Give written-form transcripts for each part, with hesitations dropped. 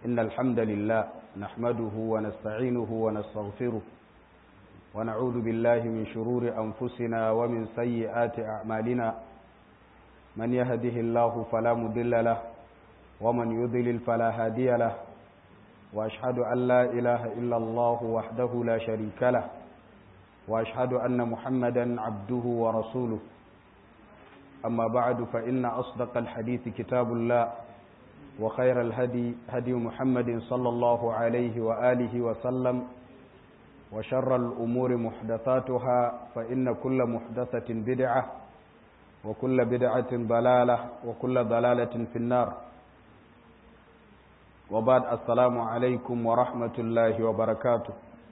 إن الحمد لله نحمده ونستعينه ونستغفره ونعوذ بالله من شرور أنفسنا ومن سيئات أعمالنا من يهده الله فلا مضل له ومن يضلل فلا هادي له وأشهد أن لا إله إلا الله وحده لا شريك له وأشهد أن محمدا عبده ورسوله أما بعد فإن أصدق الحديث كتاب الله وخير الهدي هدي محمد صلى الله عليه وآله وسلم وشر الأمور محدثاتها فإن كل محدثة بدعة وكل بدعة ضلالة وكل ضلالة في النار وبعد السلام عليكم ورحمة الله وبركاته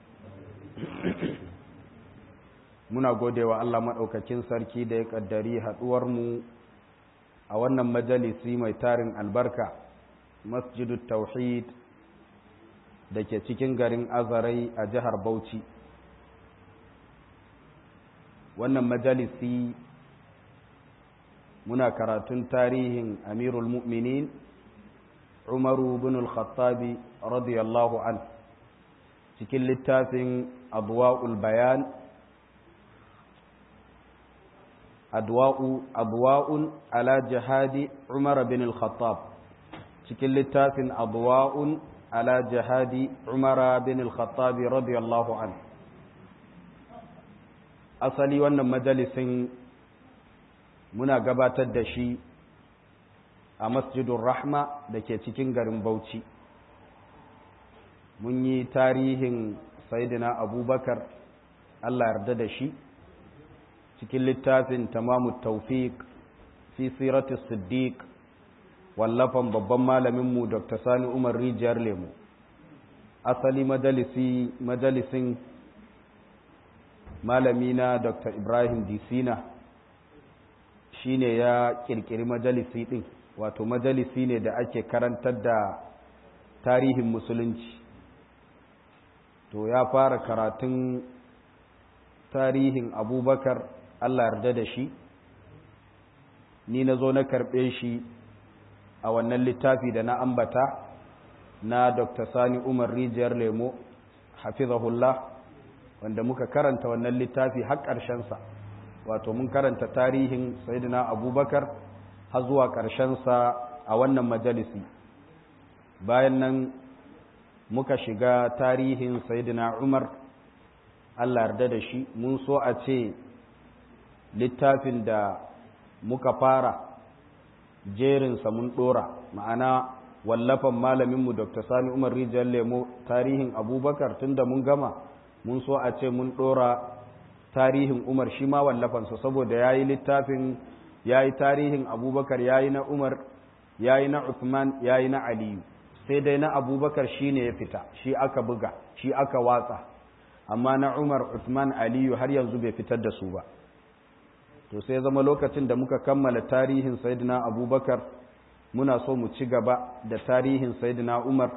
muna gode wa Allah maɗaukakin sarki da ya ƙaddari haɗuwarmu a wannan majalisi mai tarin albarka masjidut tauhid da ke cikin garin azarai a jihar Bauchi. Wannan majalisi muna karatun tarihin amirul mu'minin umaru bin al-khattabi radiyallahu an cikin littafin adwa'ul bayan adwa'un ala jihadi umar bin al-khattab cikin littafin adwa'un ala jihadi umar bin al-khattab radiyallahu an. Asali wannan majalisin muna gabatar da shi a masjidun rahma da ke cikin garin Bauchi. Mun yi tarihin sayyidina abubakar Allah yarda da shi cikin littafin tamamu tawfiq fi siratis siddiq wallafan babban malaminmu Dr. Sani Umar Rijiyar Lemu. Asali majalisin malamina Dr. Ibrahim Disina shi ne ya kirkiri majalisi ɗin, wato majalisi ne da ake karantar da tarihin musulunci. To ya fara karatun tarihin abubakar Allah yarda da shi, ni na zo na karɓe shi a wannan littafi da na ambata na Dr. Sani Umar Rijiyar Lemo hafizahullah, wanda muka karanta wannan littafi har ƙarshensa, wato mun karanta tarihin Sayyidina Abubakar har zuwa ƙarshensa a wannan majalisi. Bayan nan muka shiga tarihin Sayyidina Umar Allah yarda da shi. Mun so a ce littafin da muka fara jerinsa mun ɗora, ma'ana wallafan malaminmu Dr. Sani Umar Rijiyar Lemo tarihin Abubakar, tun da mun gama mun so a ce mun ɗora tarihin Umar shi ma wallafansa, saboda ya yi littafin, ya yi tarihin Abubakar, ya yi na Umar, ya yi na Uthman, ya yi na Aliyu, sai dai na Abubakar shi ne ya fita, shi aka buga, shi aka watsa, amma na Umar, Uthman, Aliyu har yanzu bai fitar da su ba. To sai zama lokacin da muka kammala tarihin Sayyidina Abubakar muna so mu ci gaba da tarihin Sayyidina Umar.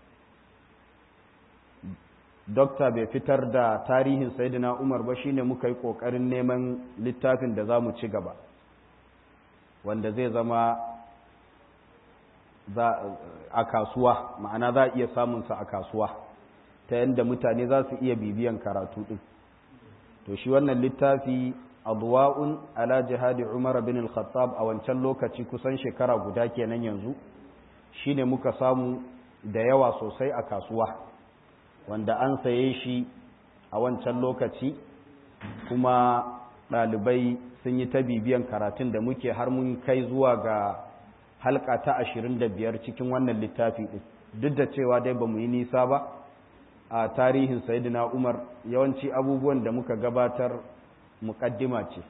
Dokta bai fitar da tarihin Sayyidina Umar ba, shine muka yi ƙoƙarin neman littafin da za mu ci gaba, wanda zai zama a kasuwa, ma'ana za a iya samunsa a kasuwa ta yadda mutane za su iya bibiyan karatu ɗin. To shi wannan littafi adwa'un ala jihadi Umar bin al-Khattab a wancan lokaci kusan shekara guda kenan yanzu, shine muka samu da yawa sosai a kasuwa, wanda an saye shi a wancan lokaci, kuma ɗalibai sun yi ta bibiyan karatun da muke har mun kai zuwa ga halka ta 25 cikin wannan littafi ɗin. Duk da cewa dai ba mu yi nisa ba a tarihin Sayyidina Umar, yawanci abubuwan da muka gabatar muƙaddima ce.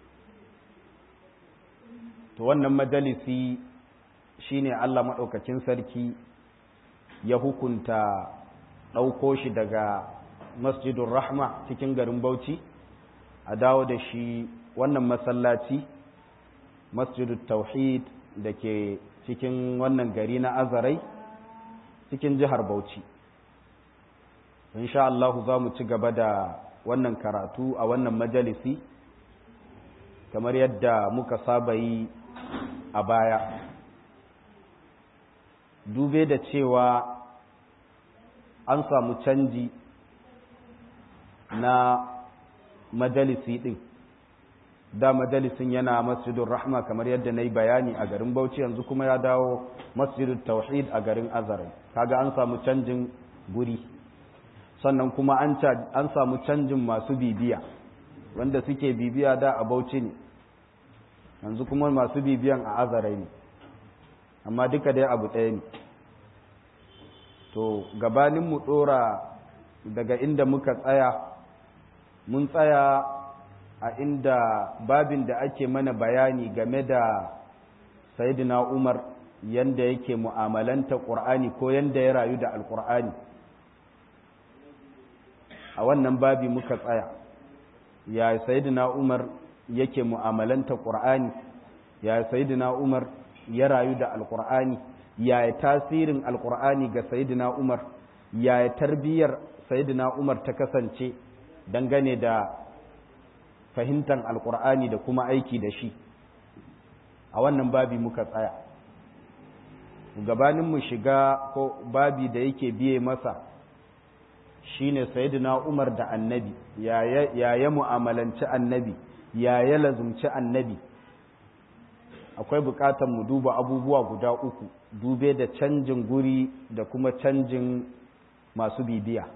To wannan majalisi shine Allah maɗaukakin sarki ya hukunta ɗauko shi daga masjidun rahma cikin garin Bauchi a dawo da shi wannan masallaci masjidun tauhid da ke cikin wannan gari na azarai cikin jihar Bauchi. Insha Allah za mu ci gaba da wannan karatu a wannan majalisi kamar yadda muka saba yi a baya. Dube da cewa an samu canji na majalisi ɗin. Da majalisin yana masjidun rahma kamar yadda na yi bayani a garin Bauchi, yanzu kuma ya dawo masjidun tauhid a garin Azare. Kaga an samu canjin guri, sannan kuma an samu canjin masu bibiya, wanda suke bibiya da a Bauchi ne, yanzu kuma masu bibiyan a Azare ne, amma duka dai abu ɗaya ne. To gabanin mu ɗora daga inda muka tsaya, mun tsaya a inda babin da ake mana bayani game da Sayyidina Umar, yanda yake mu'amalanta Qur'ani ko yanda ya rayu da Alƙur'ani. A wannan babi muka tsaya, ya Sayyidina Umar yake mu'amalanta Qur'ani, ya Sayyidina Umar ya rayu da Alƙur'ani, ya tasirin Alƙur'ani ga Sayyidina Umar, ya tarbiyyar Sayyidina Umar ta kasance dangane da fahimtar Alƙur'ani da kuma aiki da shi. A wannan babi muka tsaya. Gabanin mu shiga ko babi da yake biye masa shine Sayyidina Umar da Annabi, ya mu'amalanci Annabi, ya lazumci Annabi. Akwai buƙatar mu duba abubuwa guda uku, dube da canjin guri da kuma canjin masu bibiya.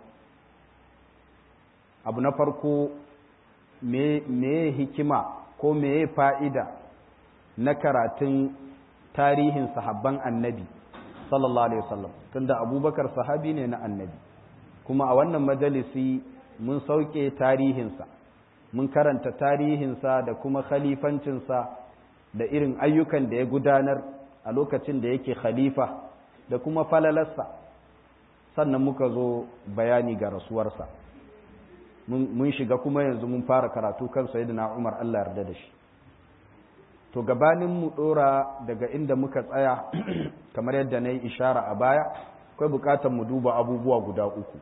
Abu na farko, me hikima ko me fa'ida na karatun tarihin sahabban Annabi sallallahu alaihi wasallam, tunda Abubakar sahabi ne na Annabi, kuma a wannan majalisi mun sauke tarihinsa, mun karanta tarihinsa da kuma khalifancinsa da irin ayyukan da ya gudanar a lokacin da yake khalifa da kuma falalarsa, sannan muka zo bayani ga rasuwarsa. Mun shiga kuma yanzu mun fara karatu kan Sayyidina Umar, Allah yarda da shi. To gabanin mu dora daga inda muka tsaya kamar yadda na yi ishara a baya, akwai bukatar mu duba abubuwa guda uku.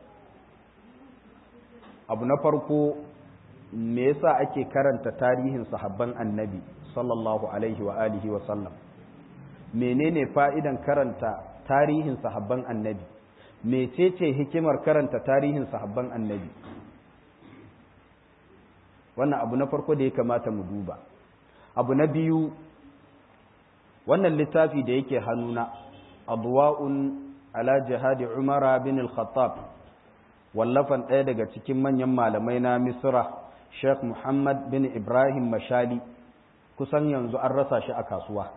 Abu na farko, me yasa ake karanta tarihin sahabban Annabi sallallahu alaihi wa alihi wa sallam? Menene fa'idan karanta tarihin sahabban Annabi? Mecece hikimar karanta tarihin sahabban Annabi? Wannan abu na farko da ya kamata mu duba. Abu na biyu, wannan littafi da yake hannuna, Adwa'un ala jihadi Umar bin al-Khattab, wallafan ɗaya daga cikin manyan malamai na Misra, Sheikh Muhammad bin Ibrahim Mashali, kusan yanzu an rasa shi a kasuwa.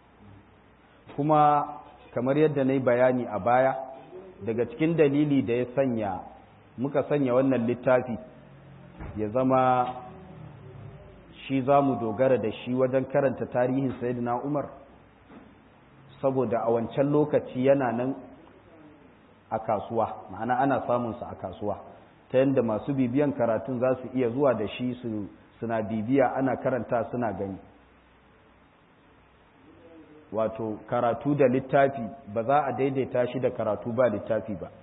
Kuma kamar yadda na yi bayani a baya, daga cikin dalili da ya sanya muka sanya wannan littafi ya zama shi za mu dogara da shi wajen karanta tarihin Sayyidina Umar, saboda a wancan lokaci yana nan a kasuwa, ma'ana ana samunsa a kasuwa, ta yadda masu bibiyan karatun za su iya zuwa da shi suna bibiya, ana karanta suna gani. Wato karatu da littafi ba za a daidaita shi da karatu ba littafi ba.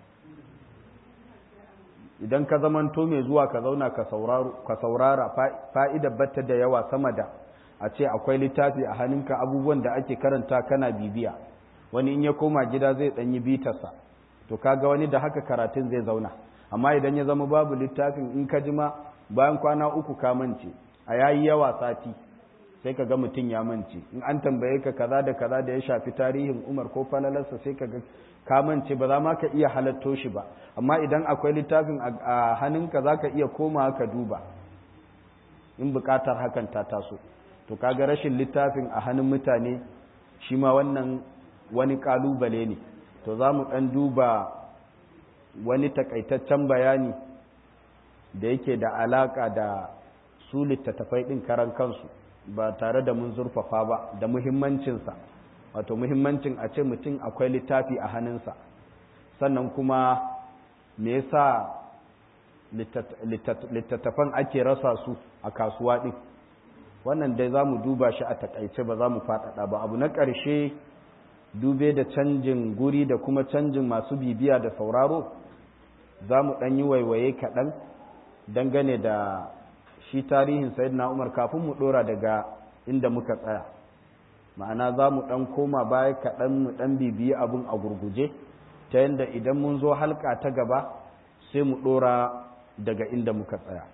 Idan ka zamanto mai zuwa ka zauna ka saurara, fa'idar batta da yawa sama da a ce akwai littafi a hannunka, abubuwan da ake karanta kana bibiya. Wani in ya koma gida zai ɗanyi bitarsa, to kaga wani da haka karatun zai zauna. Amma idan ya zama babu littafin, in ka jima bayan kwana uku ka mance, a yayi yawa sati sai ka ga mutum ya mance. In an tambaye ka kaza da kaza da ya shafi tarihin Umar ko falalarsa, sai ka ga ka mance, ba za ma ka iya halatto shi ba. Amma idan akwai littafin a hannunka za ka iya komawa ka duba in bukatar hakan ta taso. To kaga rashin littafin a hannun mutane shi ma wannan wani kalubale ne. To za mu ɗan duba wani takaitaccen bayani da yake da alaka da su littattafai ɗin karan kansu, ba tare da mun zurfafa ba, da muhimmancinsa. Wato muhimmancin a ce mutum akwai littafi a hannunsa, sannan kuma me yasa littattafan ake rasa su a kasuwa ɗin. Wannan dai za mu duba shi a takaice, ba za mu faɗaɗa ba. Abu na ƙarshe, dube da canjin guri da kuma canjin masu bibiya da sauraro, za mu ɗan yi waiwaye kaɗan dangane da shi tarihin Sayyidina Umar kafin mu ɗora daga inda muka tsaya. Ma'ana za mu ɗan koma baya kaɗan, mu ɗan bibiyi abin a gurguje, ta yadda idan mun zo halka ta gaba sai mu ɗora daga inda muka tsaya.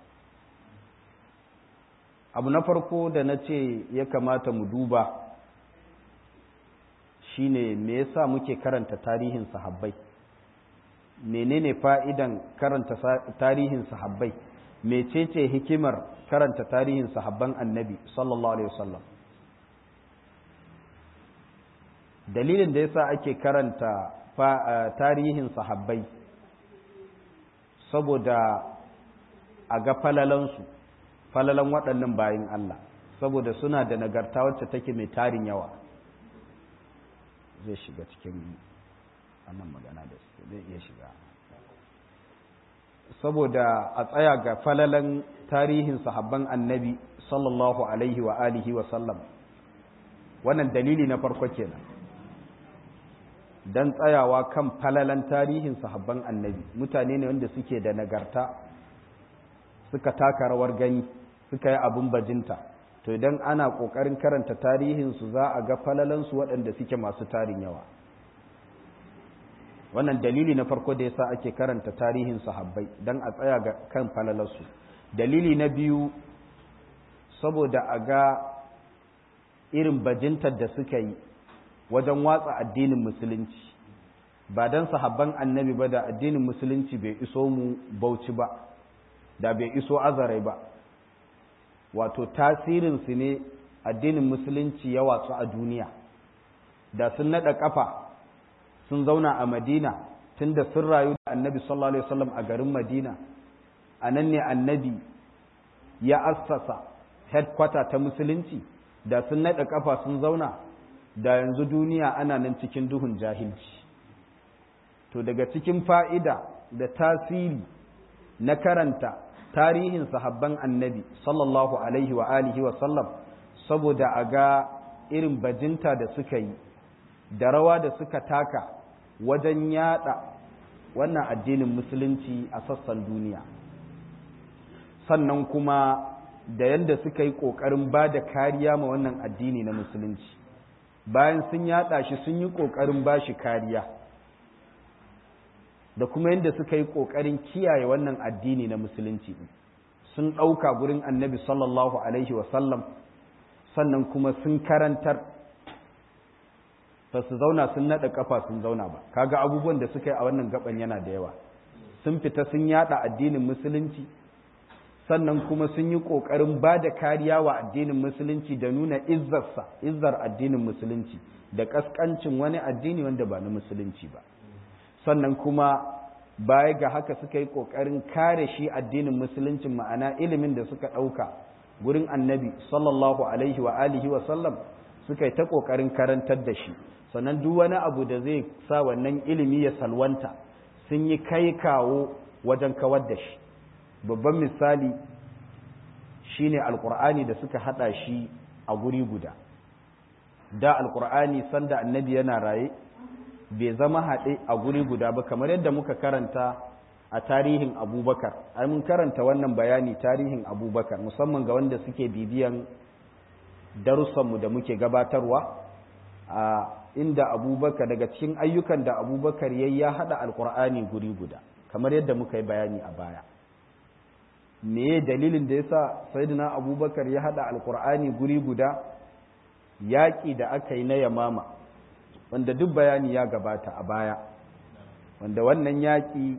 Abu na farko da na ce ya kamata mu duba shine me yasa muke karanta tarihin sahabbai, menene fa'idan karanta tarihin sahabbai, mecece hikimar karanta tarihin sahabban annabi sallallahu alaihi wasallam. Dalilin da yasa ake karanta tarihin sahabbai saboda a ga falalan waɗannan bayin Allah, saboda suna da nagarta wacce take mai tarin yawa. Zai shiga cikin wannan magana da su zai iya shiga, saboda a tsaya ga falalan tarihin sahabban annabi sallallahu alaihi wa alihi wa sallam. Wannan dalili na farko kenan, dan tsayawa kan falalan tarihin sahabban annabi. Mutane ne wanda suke da nagarta, suka taka rawar gani, suka yi abin bajinta. To idan ana ƙoƙarin karanta tarihinsu za a ga falalansu waɗanda suke masu tarin yawa. Wannan dalili na farko da yasa ake karanta tarihin sahabbai, dan a tsaya ga kan falalansu. Dalili na biyu, saboda a ga irin bajintar da suka yi wajen watsa addinin musulunci. Ba dan sahabban annabi ba da addinin musulunci bai iso mu Bauchi ba, da bai iso Azarai ba. Wato tasirinsu ne addinin musulunci ya watsu a duniya. Da sun naɗa ƙafa sun zauna a Madina, tunda sun rayu da annabi sallallahu alaihi wasallam a garin Madina, a nan ne annabi ya assasa headquarter ta musulunci. Da sun naɗa ƙafa sun zauna, da yanzu duniya ana nan cikin duhun jahilci. To daga cikin fa'ida da tasiri na karanta tarihin sahabban annabi sallallahu alaihi wa alihi wa sallam, saboda a ga irin bajinta da suka yi da rawa da suka taka wajen yada wannan addinin musulunci a sassan duniya, sannan kuma da yadda suka yi ƙoƙarin ba da kariya ma wannan addini na musulunci. Bayan sun yada shi sun yi ƙoƙarin ba shi kariya, da kuma yadda suka yi ƙoƙarin kiyaye wannan addini na musulunci. Sun ɗauka gurin annabi sallallahu alaihi wasallam, sannan kuma sun karantar, ba su zauna sun naɗa ƙafa sun zauna ba. Kaga abubuwan da suka yi a wannan gaban yana da yawa. Sun fita sun yada addinin musulunci, sannan kuma sun yi ƙoƙarin ba da kariya wa addinin musulunci da nuna izzar addinin musulunci da ƙasƙancin wani addini wanda ba na musulunci ba. Sannan kuma baya ga haka suka yi ƙoƙarin kare shi addinin musuluncin, ma'ana ilimin da suka ɗauka gurin annabi sallallahu alaihi wa alihi wa sallam, suka yi ta ƙoƙarin karantar da shi. Sannan duk wani abu da zai sa wannan ilimi ya salwanta sun yi kai kawo wajen kawar da shi. Babban misali shine alƙur'ani da suka haɗa shi a guri guda. Da alƙur'ani sanda annabi yana raye bai zama haɗe a guri guda ba, kamar yadda muka karanta a tarihin Abubakar. Ai mun karanta wannan bayani tarihin Abubakar, musamman ga wanda suke bibiyan darussanmu da muke gabatarwa, a inda Abubakar, daga cikin ayyukan da Abubakar yayi ya haɗa alƙur'ani guri guda, kamar yadda muka yi bayani a baya. Me dalilin da yasa sayyidina Abubakar ya haɗa alƙur'ani guri guda? Yaƙi da aka yi na Yamama, wanda duk bayani ya gabata a baya, wanda wannan yaƙi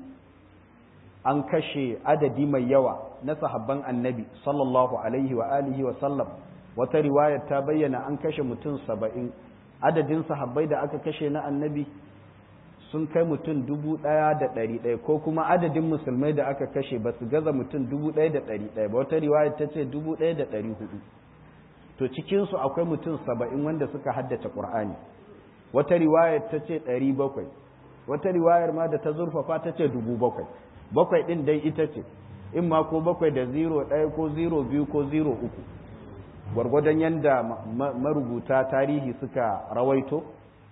an kashe adadi mai yawa na sahabban annabi sallallahu alaihi wa alihi wa sallam. Wata riwayar ta bayyana an kashe mutum 70. Adadin sahabbai da aka kashe na annabi sun kai mutum 1,100, ko kuma adadin musulmai da aka kashe ba su gaza mutum 1,100 ba. Wata riwayar ta ce 1,400. To cikinsu akwai mutum 70 wanda suka haddace Ƙur'ani. Wata riwayar ta ce 700, wata riwayar ma da ta zurfafa ta ce 7,000. 7 ɗin dai ita ce, in ma ko 7 da 0,1 ko 0,2 ko 0,3, gwargwadon yadda marubuta tarihi suka rawaito.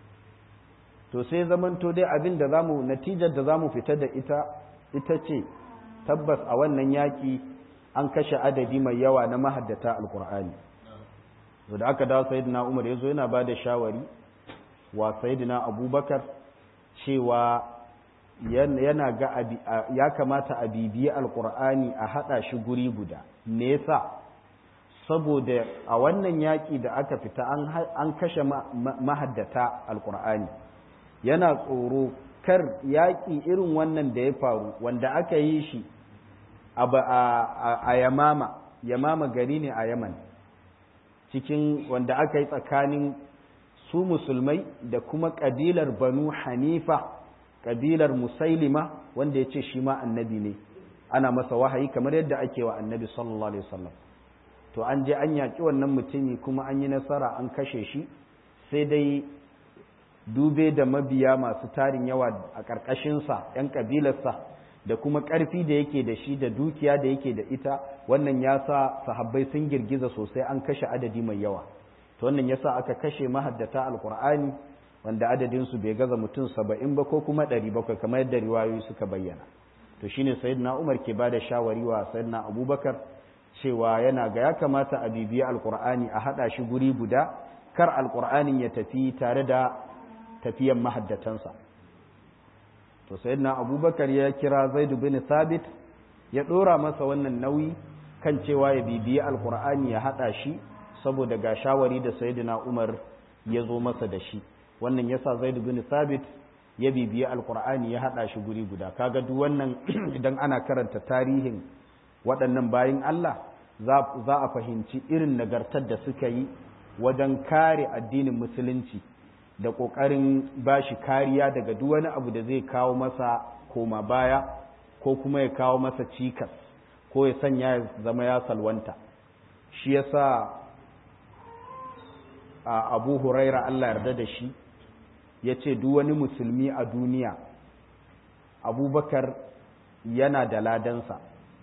To sai zamanto dai abin da natijar da zamu fita da ita ce, tabbas a wannan yaƙi an kashe adadi mai yawa na mahaddata alƙur'ani. Da aka dawo sayyidina Umar ya zo yana ba da shawari wa sayyidina Abubakar cewa yana ga ya kamata a bibiyi alkur'ani a haɗa shi guri guda. Me yasa? Saboda a wannan yaƙi da aka fita an kashe mahaddata alkur'ani, yana tsoro kar yaƙi irin wannan da ya faru wanda aka yi shi a yamama gari ne a yaman, cikin wanda aka yi tsakanin su musulmai da kuma ƙabilar banu hanifa, ƙabilar musailima wanda ya ce shi ma annabi ne, ana masa wahayi kamar yadda ake wa annabi sallallahu alaihi wasallam. To an je an yaƙi wannan mutumi kuma an yi nasara an kashe shi, sai dai dube da mabiya masu tarin yawa a ƙarƙashinsa 'yan ƙabilarsa da kuma ƙarfi da yake da shi da dukiya da yake da ita, wannan ya sa sahabbai sun girgiza sosai, an kashe adadi mai yawa. To wannan ya sa aka kashe mahaddata alƙur'ani wanda adadinsu bai gaza mutum 70 ba ko kuma 700 kamar yadda riwayoyi suka bayyana. To shine sayyidina Umar ke bada shawari wa sayyidina Abubakar cewa yana ga ya kamata a bibiyi alƙur'ani a haɗa shi guri guda, kar alƙur'anin ya tafi tare da tafiyan mahaddatansa. To sayyidina Abubakar ya kira Zaid bin Thabit ya dora masa wannan nauyi kan cewa ya bibiyi alqur'ani ya hada shi, saboda ga shawari da sayyidina Umar ya zo masa da shi. Wannan yasa Zaid bin Thabit ya bibiyi alqur'ani ya hada shi guri guda. Kaga duk wannan idan ana karanta tarihin waɗannan bayin Allah za a fahimci irin nagartar da suka yi wajen kare addinin musulunci da ƙoƙarin ba shi kariya daga duk wani abu da zai kawo masa koma baya ko kuma ya kawo masa cikas ko ya sanya ya zama ya salwanta. Shi yasa Abu Huraira Allah yarda da shi ya ce duk wani musulmi a duniya Abubakar yana da ladansa,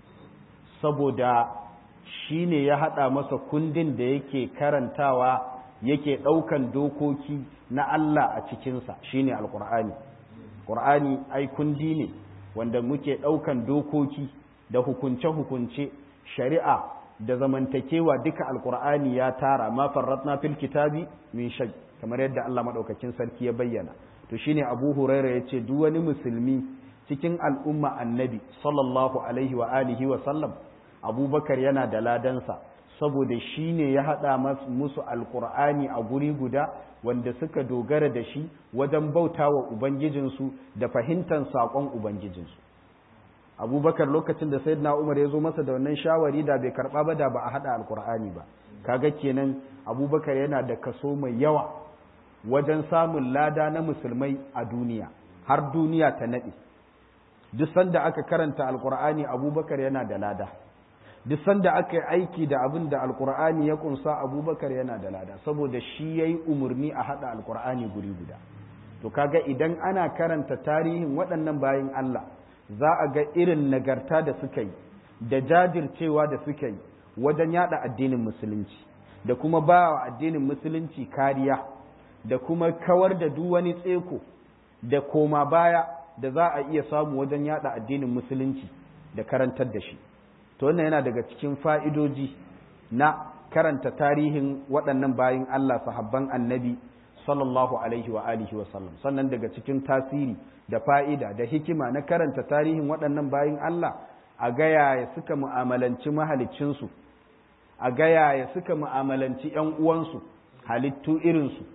saboda shi ne ya haɗa masa kundin da yake karantawa yake ɗaukan dokoki na Allah a cikinsa, shi ne alƙur'ani. ƙur'ani ai kundi ne wanda muke ɗaukan dokoki da hukunce-hukunce, shari'a da zamantakewa duka alƙur'ani ya tara, ma farratna fil kitabi min shay, kamar yadda Allah maɗaukakin sarki ya bayyana. To shine Abu Huraira ya ce duk wani musulmi cikin al'umma annabi sallallahu alaihi wa alihi wa sallam, Abubakar yana da ladansa, saboda shi ne ya haɗa musu alƙur'ani a guri guda wanda suka dogara da shi wajen bauta wa Ubangijinsu da fahimtar saƙon Ubangijinsu. Abubakar lokacin da Sayyidina Umar ya zo masa da wannan shawari da bai karɓa ba da ba a haɗa alƙur'ani ba. Kaga kenan Abubakar yana da kaso mai yawa wajen samun lada na musulmai a duniya, har duniya ta naɗe. Duk sanda aka karanta alƙur'ani Abubakar yana da lada. Duk sanda aka yi aiki da abin da alkur'ani ya kunsa Abubakar yana da lada, saboda shi ya yi umarni a haɗa alkur'ani guri guda. To kaga idan ana karanta tarihin waɗannan bayan Allah za a ga irin nagarta da suka yi da jajircewa da suka yi wajen yada addinin musulunci da kuma ba wa addinin musulunci kariya da kuma kawar da duk wani tseko da koma baya da za a iya samu wajen yada addinin musulunci da karantar da shi. To wannan yana daga cikin fa'idoji na karanta tarihin waɗannan bayin Allah sahabban annabi sallallahu alaihi wa alihi wa sallam. Sannan daga cikin tasiri da fa'ida da hikima na karanta tarihin waɗannan bayin Allah, a ga yaya suka mu'amalanci mahaliccinsu, a ga yaya suka mu'amalanci ‘yan uwansu halittu irinsu.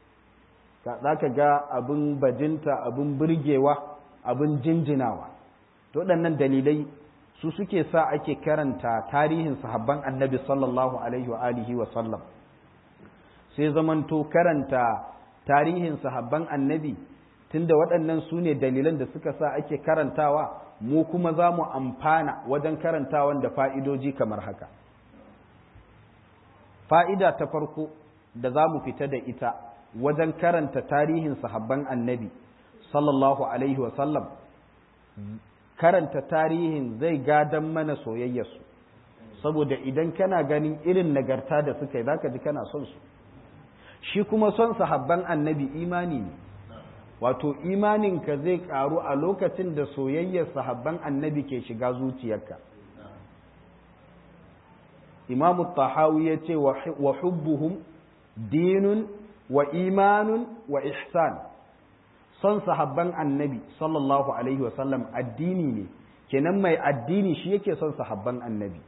Za ka ga abin bajinta, abin burgewa, abin jinjinawa. To waɗannan dalilai su suke sa ake karanta tarihin sahabban annabi sallallahu alaihi wa alihi wa sallam. Sai zamanto karanta tarihin sahabban annabi, tunda waɗannan su ne dalilan da suka sa ake karantawa, mu kuma za mu amfana wajen karantawan da fa'idoji kamar haka. Fa'ida ta farko da za mu fita da ita wajen karanta tarihin sahabban annabi sallallahu alaihi wa sallam, karanta tarihin zai gadan mana soyayyarsu, saboda idan kana ganin irin nagarta da suka yi zaka ji kana son su. Shi kuma son sahabban annabi imani ne, wato imaninka zai karu a lokacin da soyayyar sahabban annabi ke shiga zuciyarka. Imamu Tahawi ya ce wa hubbuhum dinun wa imanun wa ihsan, son sahabban annabi sallallahu alaihi wasallam addini ne, kenan mai addini shi yake son sahabban annabi.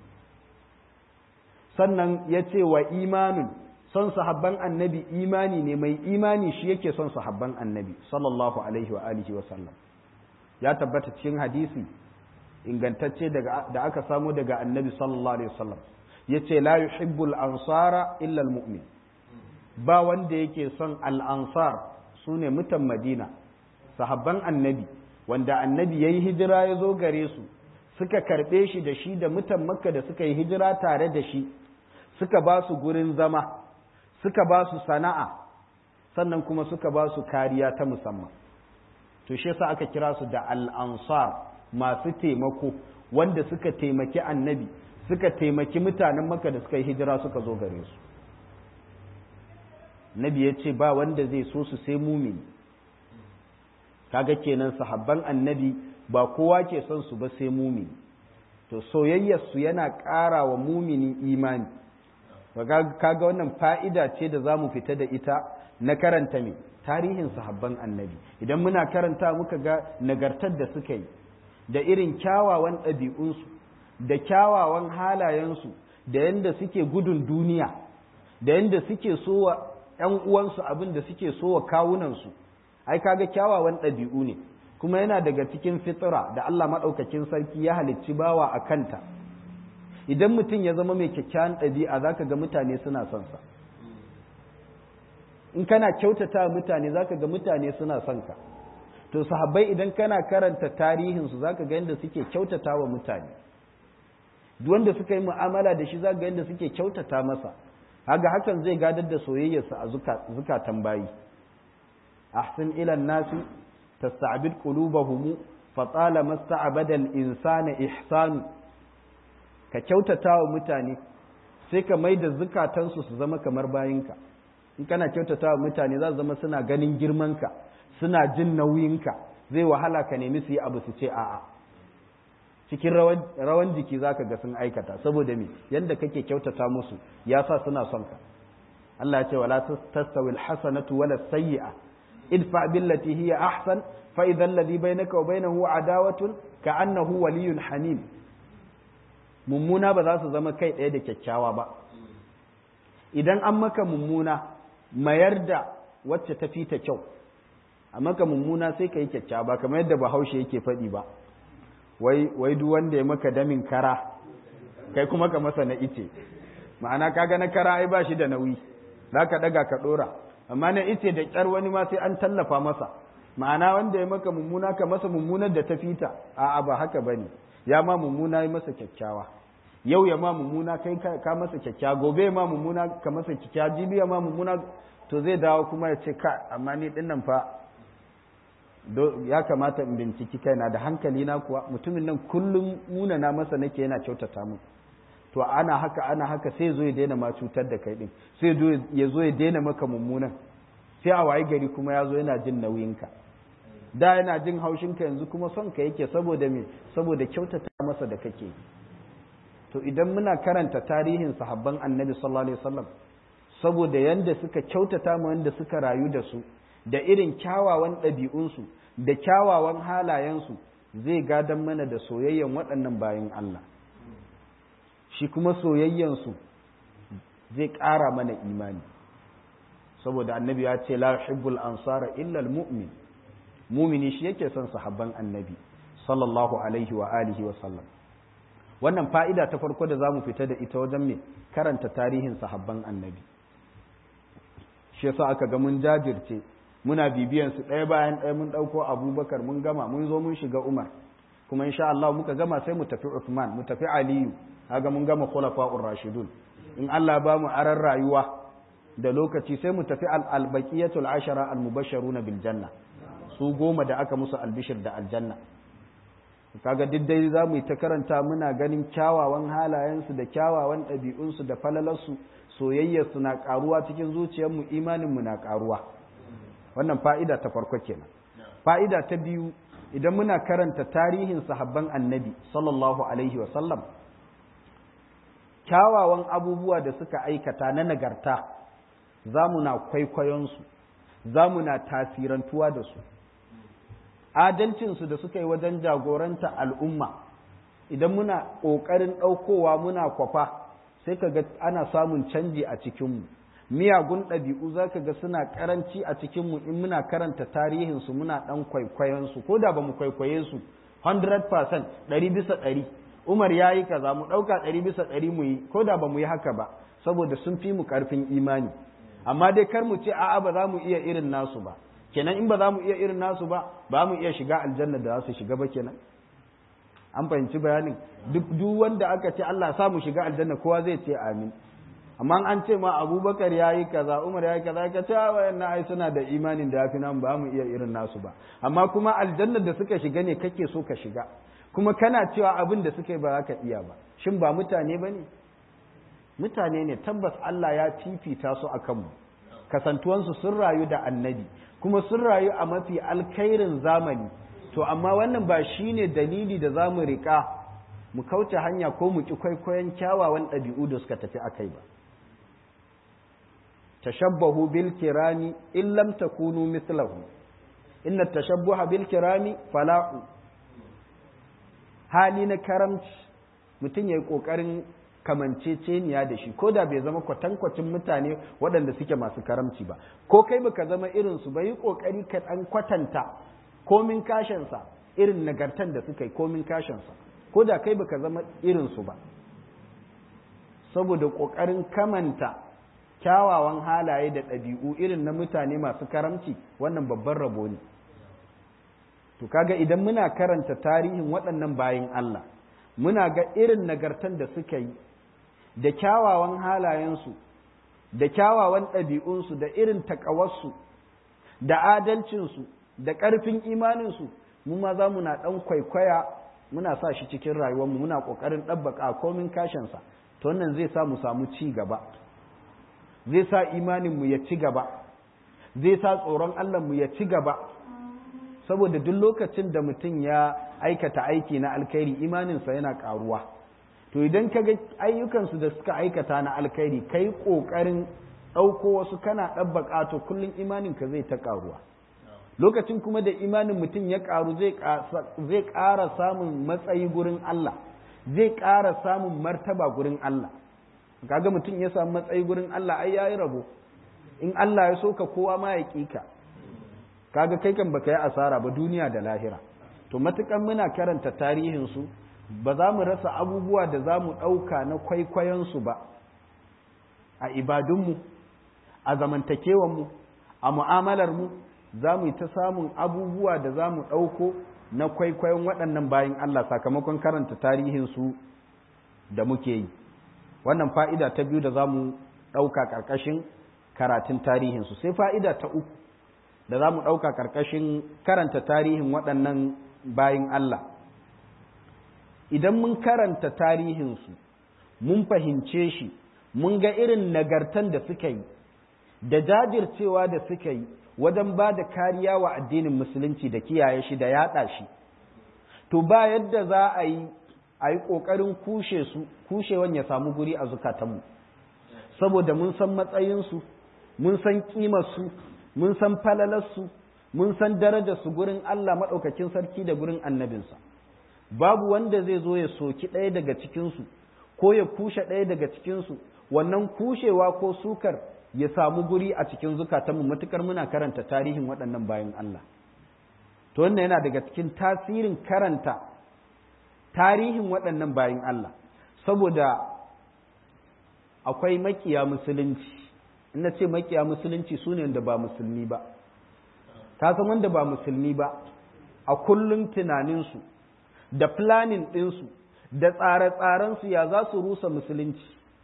Sannan ya ce wa imanun, son sahabban annabi imani ne, mai imani shi yake son sahabban annabi sallallahu alaihi wa alihi wasallam. Ya tabbata cikin hadisi ingantacce da aka samu daga annabi sallallahu alaihi wasallam, ya ce la yuhibbul ansara illa almu'min, ba wanda yake son al'ansar su ne mutan Madina, sahabban annabi, wanda annabi ya yi hijira ya zo gare su, suka karɓe shi da shi da mutan Makka da suka yi hijira tare da shi, suka ba su gurin zama, suka ba su sana'a, sannan kuma suka ba su kariya ta musamman. To shi yasa aka kira su da al'ansar, masu taimako, wanda suka taimaki annabi, suka taimaki mutanen Makka da suka yi hijira suka zo gare su. Nabi ya ce ba wanda zai so su sai mumini. Kaga kenan sahabban annabi ba kowa ke son su ba sai mumini. To soyayyarsu yana ƙara wa mumini imani. Kaga wannan fa'ida ce da za mu fita da ita na karanta mai tarihin sahabban annabi. Idan muna karanta muka ga nagartar da suka yi, da irin kyawawan ɗabi'unsu, da kyawawan halayensu, da yadda suke gudun duniya, da yadda suke so wa ‘yan uwansu abin da suke so wa kawunansu, ai kaga kyawawan ɗabi'u ne, kuma yana daga cikin fitira da Allah maɗaukakin sarki ya halicci bawa a kanta. Idan mutum ya zama mai kyakkyawan ɗabi'a za ka ga mutane suna son sa. In kana kyautata mutane za ka ga mutane suna son ka. To sahabbai idan kana karanta tarihinsu za ka ga yadda suke kyautata wa mutane. Duk wanda suka yi mu'amala da shi za ka ga yadda suke kyautata masa. Hakan zai gadar da soyayyarsa a zukatan bayi. Ahsin ila nasi tasta'bid qulubahum fa talama sta'bada al-insana ihsanu. Ka kyautata wa mutane sai ka maida zukatansu su zama kamar bayinka. In kana kyautata wa mutane za su zama suna ganin girmanka, suna jin nauyinka, zai wahala ka nemi su yi abu su ce a'a. Cikin rawan jiki za ka ga sun aikata, saboda me yadda kake kyautata musu ya sa suna son ka. Allah ya ce wala tastawil hasanatu wala sayyi'a idfa billati hiya ahsan fa idha alladhi bainaka wa bainahu adawatun ka'annahu waliyyun hamim. Mummuna ba za su zama kai ɗaya da kyakkyawa ba. Idan an maka mummuna mayar da wacce ta fi ta kyau, a maka mummuna sai ka yi kyakkyawa, ba kamar yadda Bahaushe yake faɗi ba. Wai duk wanda ya maka damin kara kai kuma ka masa na ice, ma'ana kaga na kara ai ba shi da nauyi, za ka daga ka dora, amma na ice da kyar wani ma sai an tallafa masa, ma'ana wanda ya maka mummuna ka masa mummunar da ta fita. A'a ba haka bane, ya ma mummuna ya masa kyakkyawa, yau ya ma mummuna kai ka masa kyakkyawa, gobe ya ma mummuna ka masa kyakkyawa, jibi ya ma mummuna, to zai dawo kuma ya ce ka amma ni dinnan fa ya kamata in binciki kaina da hankali na kuwa, mutumin nan kullum muna na masa nake yana kyautata mu. To ana haka sai zo ya daina ma cutar da kai din, sai ya zo ya daina maka mummunan, sai a waye gari kuma ya zo yana jin nauyinka. Da yana jin haushinka, yanzu kuma son ka yake, saboda me? Saboda kyautata masa da kake. To idan muna karanta tarihin sahabban annabi sallallahu alaihi wasallam, saboda yanda suka kyautata mu, wanda suka rayu da su, da irin kyawawan ɗabi'unsu da kyawawan halayensu, zai gadan mana da soyayyen waɗannan bayan Allah. Shi kuma soyayyensu zai ƙara mana imani, saboda annabi ya ce la yuhibbul ansara illa almu'min. Mumini shi yake son sahabban annabi sallallahu alaihi wa alihi wa sallam. Wannan fa'ida ta farko da zamu fita da ita wajen me karanta tarihin sahabban annabi. Shi yasa aka ga mun jajirce, muna bibiyan su ɗaya bayan ɗaya, mun ɗauko Abubakar mun gama, mun zo mun shiga Umar, kuma insha Allah muka gama sai mu tafi Uthman, mu tafi Aliyu, kaga mun gama khulafa'ur rashidun. In Allah ba mu aran rayuwa da lokaci sai mu tafi al-baqiyatul ashara al-mubashsharuna bil janna, su 10 da aka musu albishir da aljanna. Kaga duk dai za mu yi ta karanta, muna ganin kyawawan halayensu da kyawawan ɗabi'unsu da falalarsu, soyayyarsu na ƙaruwa cikin zuciyarmu, imaninmu na ƙaruwa. Wannan fa'ida ta farko kenan. Fa'ida ta biyu, idan muna karanta tarihin sahabban annabi sallallahu alaihi wa sallam, kyawawan abubuwa da suka aikata na nagarta za mu na kwaikwayonsu, za mu na tasirantuwa da su. Adalcinsu da suka yi wajen jagoranta al'umma, idan muna ƙoƙarin ɗaukowa muna kwafa, sai ka ga ana samun canji a cikinmu. Miyagun ɗabi'u za ka ga suna ƙaranci a cikinmu in muna karanta tarihinsu muna ɗan kwaikwayonsu, ko da ba mu kwaikwaye su 100% 100%. Umar ya yi kaza mu ɗauka 100% mu yi, ko da ba mu yi haka ba, saboda sun fi mu ƙarfin imani. Amma dai kar mu ce a'a ba za mu iya irin nasu ba. Kenan in ba za mu iya irin nasu ba, ba mu iya shiga aljanna da za su shiga ba kenan. An fahimci bayanin? Duk wanda aka ce Allah sa mu shiga aljanna kowa zai ce amin. Amma an ce ma Abubakar ya yi kaza, Umar ya yi kaza, ka ce wayannan ai suna da imanin da yafi nan, ba mu iya irin nasu ba. Amma kuma aljanna da suka shiga ne kake so ka shiga. Kuma kana cewa abin da suka yi ba za ka iya ba. Shin ba mutane ba ne? Mutane ne, tabbas Allah ya fifita su a kanmu. Kasantuwansu sun rayu da annabi, kuma sun rayu a mafi alkhairin zamani. To amma wannan ba shi ne dalili da za mu riƙa mu kauce hanya ko mu ƙi kwaikwayon kyawawan ɗabi'u da suka tafi a kai ba. Tashabbahu bil kirami in lam takunu mithlahu, inna tashabbuha bil kirami fala'u. Hali na karamci mutum ya yi ƙoƙarin kamanceceniya da shi, ko da bai zama kwatankwacin mutane waɗanda suke masu karamci ba, ko kai baka zama irinsu ba, yi ƙoƙari ka ɗan kwatanta komin kashinsa irin nagartan da suka yi komin kashinsa, ko da kai baka zama irinsu ba, saboda ƙoƙarin kamanta kyawawan halaye da ɗabi'u irin na mutane masu karamci, wannan babban rabo ne. To kaga idan muna karanta tarihin waɗannan bayin Allah, muna ga irin nagartan da suka yi, da kyawawan halayensu, da kyawawan ɗabi'unsu, da irin taƙawarsu, da adalcinsu, da ƙarfin imaninsu, mu ma za mu na ɗan kwaikwaya muna sa shi cikin rayuwarmu, muna ƙoƙarin ɗabbaƙa komin kashinsa. To wannan zai sa mu samu ci gaba, zai sa imaninmu ya ci gaba, zai sa tsoron Allahnmu ya ci gaba. Saboda duk lokacin da mutum ya aikata aiki na alkhairi, imaninsa yana ƙaruwa. To idan ka ga ayyukansu da suka aikata na alkhairi, kai ƙoƙarin ɗauko wasu kana ɗabbaƙa, to kullum imaninka zai ta ƙaruwa. Lokacin kuma da imanin mutum ya ƙaru, zai ƙara samun matsayi gurin Allah, zai ƙara samun martaba gurin Allah. Kaga mutum ya samu matsayi gurin Allah, ai yayi rabo. In Allah ya so ka, kowa ma ya ƙi ka. Kaga kai kan baka yi asara ba duniya da lahira. To matukan muna karanta tarihinsu, ba za mu rasa abubuwa da za mu ɗauka na kwaikwayonsu ba, a ibadunmu, a zamantakewanmu, a mu'amalarmu, za mu yi ta samun abubuwa da za mu ɗauko na kwaikwayon waɗannan bayin Allah sakamakon karanta tarihinsu da muke yi. Wannan fa'ida ta biyu da za mu ɗauka ƙarƙashin karatun tarihinsu. Sai fa'ida ta uku da za mu ɗauka ƙarƙashin karanta tarihin waɗannan bayin Allah. Idan mun karanta tarihinsu, mun fahimce shi, mun ga irin nagartan da suka yi, da jajircewa da suka yi wajen ba da kariya wa addinin musulunci da kiyaye shi da yaɗa shi, to ba yadda za a yi ƙoƙarin kushe su, kushewan ya samu guri a zukatanmu, saboda mun san matsayinsu, mun san ƙimarsu, mun san falalarsu, mun san darajarsu gurin Allah maɗaukakin sarki da gurin annabinsa. Babu wanda zai zo ya soki ɗaya daga cikinsu ko ya kushe ɗaya daga cikinsu, wannan kushewa ko sukar ya samu guri a cikin zukatanmu matukar muna karanta tarihin waɗannan bayan Allah. To wannan yana daga cikin tasirin karanta tarihin waɗannan bayan Allah, saboda akwai makiya musulunci. In na ce makiya musulunci su ne wanda ba musulmi ba. Ka san wanda ba musulmi ba, a kullum tunaninsu da planning ɗinsu da tsare-tsarensu ya za su rusa musulunci,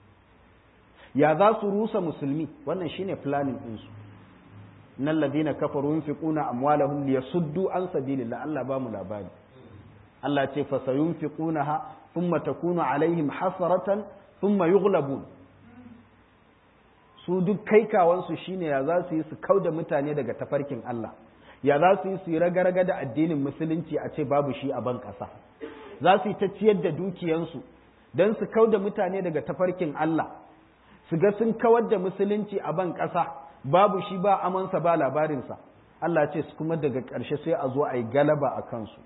ya za su rusa musulmi, wannan shine planning ɗinsu. Innal ladina kafaru yunfiquna amwalahum liyasuddu an sabilillah, Allah ba mu labari. Allah ce fa sayunfiqunaha thumma takunu alaihim hasaratan thumma yughlabun. Su duk kaikawansu shine ya za su yi su kauda mutane daga tafarkin Allah, ya za su yi su yi raga-raga da addinin musulunci a ce babu shi a ban ƙasa, za su yi ta ciyar da dukiyansu don su kauda mutane daga tafarkin Allah, su ga sun kawar da musulunci a ban ƙasa, babu shi ba amansa ba labarinsa Allah ce kuma daga ƙarshe sai a zo a yi galaba a kansu.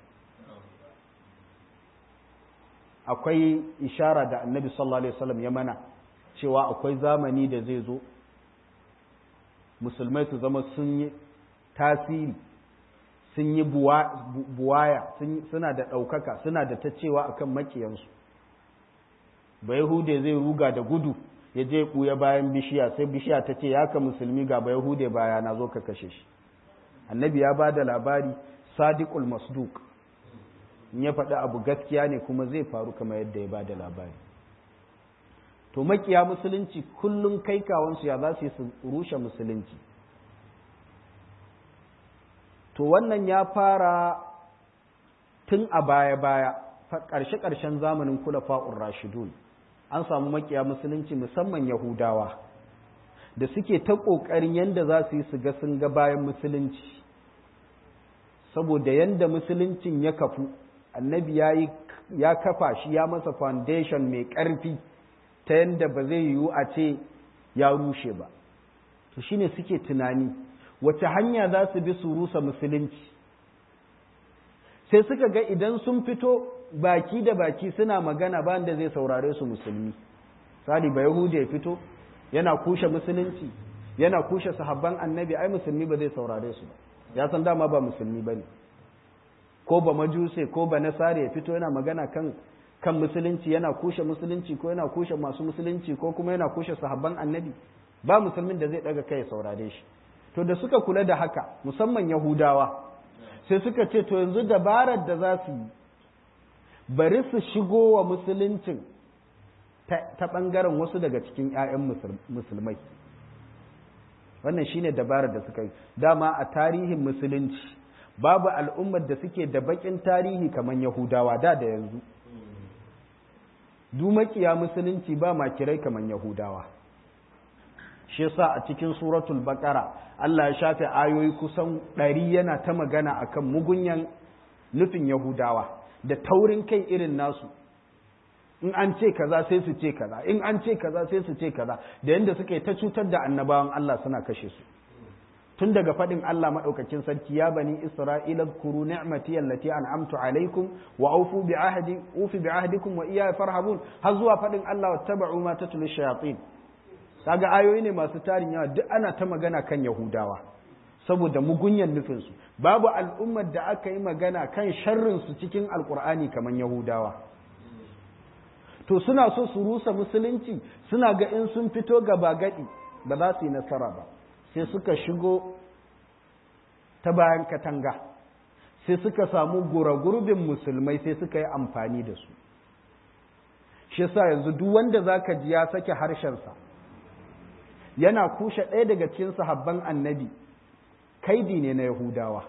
Akwai ishara da annabi sallallahu alaihi wasallam ya mana cewa akwai zamani da zai zo musulmai su zama sun yi tasiri, sun yi buwaya, suna da ɗaukaka, suna da ta cewa akan makiyansu. Ba Yahude zai ruga da gudu ya je ɓuya bayan bishiya, sai bishiya ta ce ya ka musulmi ga ba Yahude baya na zo ka kashe shi. Annabi ya ba da labari sadiqul masduq, in ya faɗi abu gaskiya ne kuma zai faru kamar yadda ya ba da labari. To makiya musulunci kullum kai kawansu ya za su yi su rushe musulunci. To wannan ya fara tun a baya-baya, ƙarshe-ƙarshen zamanin kulafa'ur rashidun, an samu makiya musulunci musamman Yahudawa da suke ta ƙoƙarin yadda za su yi su ga sun ga bayan musulunci, saboda yadda musuluncin ya kafu, annabi ya kafa shi, ya masa foundation mai ƙarfi ta yadda ba zai yiwu a ce ya rushe ba. To shine suke tunani wace hanya za su bi su rusa musulunci. Sai suka ga idan sun fito baki da baki suna magana ba da zai saurare su musulmi. Sali ba Yahudu ya fito yana kushe musulunci, yana kushe sahabban annabi, ai musulmi ba zai saurare su ba, ya san dama ba musulmi ba ne. Ko ba majuse ko ba nasare ya fito yana magana kan musulunci, yana kushe musulunci ko yana kushe masu musulunci ko kuma yana kushe sahabban annabi, ba musulmin da zai daga kai saurare shi. To da suka kula da haka, musamman Yahudawa, sai suka ce to yanzu dabarar da za su yi bari su shigo wa musuluncin ta ɓangaren wasu daga cikin 'ya'yan musulmai. Wannan shine dabarar da suka yi. Dama a tarihin musulunci babu al'ummar da suke da baƙin tarihi kamar Yahudawa da yanzu. Makiya musulunci ba makirai kamar Yahudawa. Shi yasa a cikin suratul Baqara Allah ya shafe ayoyi kusan 100 yana ta magana akan mugunyan nufin Yahudawa da taurin kai irin nasu. In an ce kaza sai su ce kaza, in an ce kaza sai su ce kaza, da yanda suke ta cutar da annabawan Allah suna kashe su. Tun daga faɗin Allah maɗaukakin sarki, ya bani Isra'ila zkuru ni'mati allati an'amtu alaikum wa aufu bi ahdikum wa iyaya farhabun, har zuwa faɗin Allah wattaba'u ma tatlu shayatin. Kaga ayoyi ne masu tarin yawa, duk ana ta magana kan Yahudawa saboda mugunyan nufin su. Babu al'ummar da aka yi magana kan sharrin su cikin Alƙur'ani kamar Yahudawa. To suna so su rusa musulunci, suna ga in sun fito gaba gadi ba za su yi nasara ba. Sai suka shigo ta bayan katanga, sai suka samu guragurbin musulmai sai suka yi amfani da su. Shi yasa yanzu duk wanda zaka ji ya sake harshensa yana kushe ɗaya daga cikin sahabban annabi, kaidi ne na Yahudawa.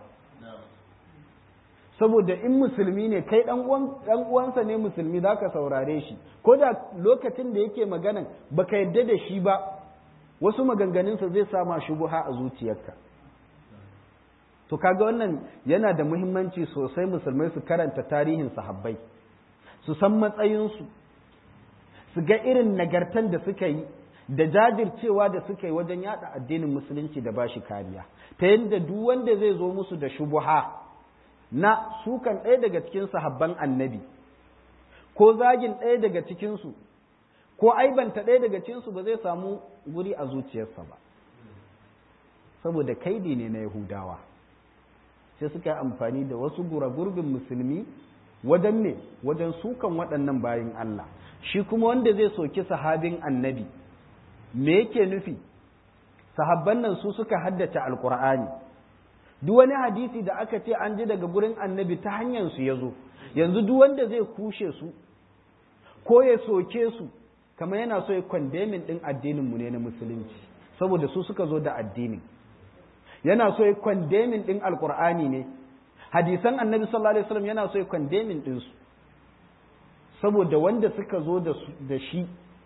Saboda in musulmi ne kai ɗan uwansa ne musulmi, za ka saurare shi, ko da lokacin da yake maganan baka yadda da shi ba, wasu maganganunsa zai sama shubuha a zuciyarka. To kaga wannan yana da muhimmanci sosai musulmai su karanta tarihin sahabbai, su san matsayinsu, su ga irin nagartan da suka yi da jajircewa da suka yi wajen yada addinin musulunci da bashi kariya, ta yadda duk wanda zai zo musu da shubuha na sukan ɗaya daga cikin sahabban annabi, ko zagin ɗaya daga cikinsu, ko aibanta ɗaya daga cikinsu, ba zai samu guri a zuciyarsa ba, saboda kaidi ne na Yahudawa. Sai suka yi amfani da wasu guragurbin musulmi wajen ne, wajen sukan waɗannan bayin Allah. Shi kuma wanda zai soki sahabin annabi, me yake nufi? Sahabban nan su suka haddace Alƙur'ani. Duk wani hadisi da aka ce an ji daga gurin annabi ta hanyar su ya zo. Yanzu duk wanda zai kushe su ko ya soke su, kamar yana so ya kwandemin ɗin addininmu ne na musulunci, saboda su suka zo da addinin. Yana so ya kwandemin ɗin Alƙur'ani ne, hadisan annabi sallallahu alaihi wasallam yana so ya kwandemin ɗinsu, saboda wanda suka zo da shi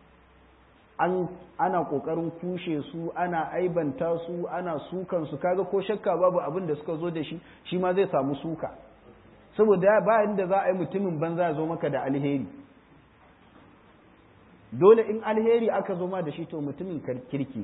ana ƙoƙarin kushe su, ana aibanta su, ana sukan su. Kaga ko shakka babu abin da suka zo da shi, shi ma zai samu suka, saboda bayan da za a yi mutumin banza ya zo maka da alheri. Dole in alheri aka zo ma da shi to mutumin kirki ne.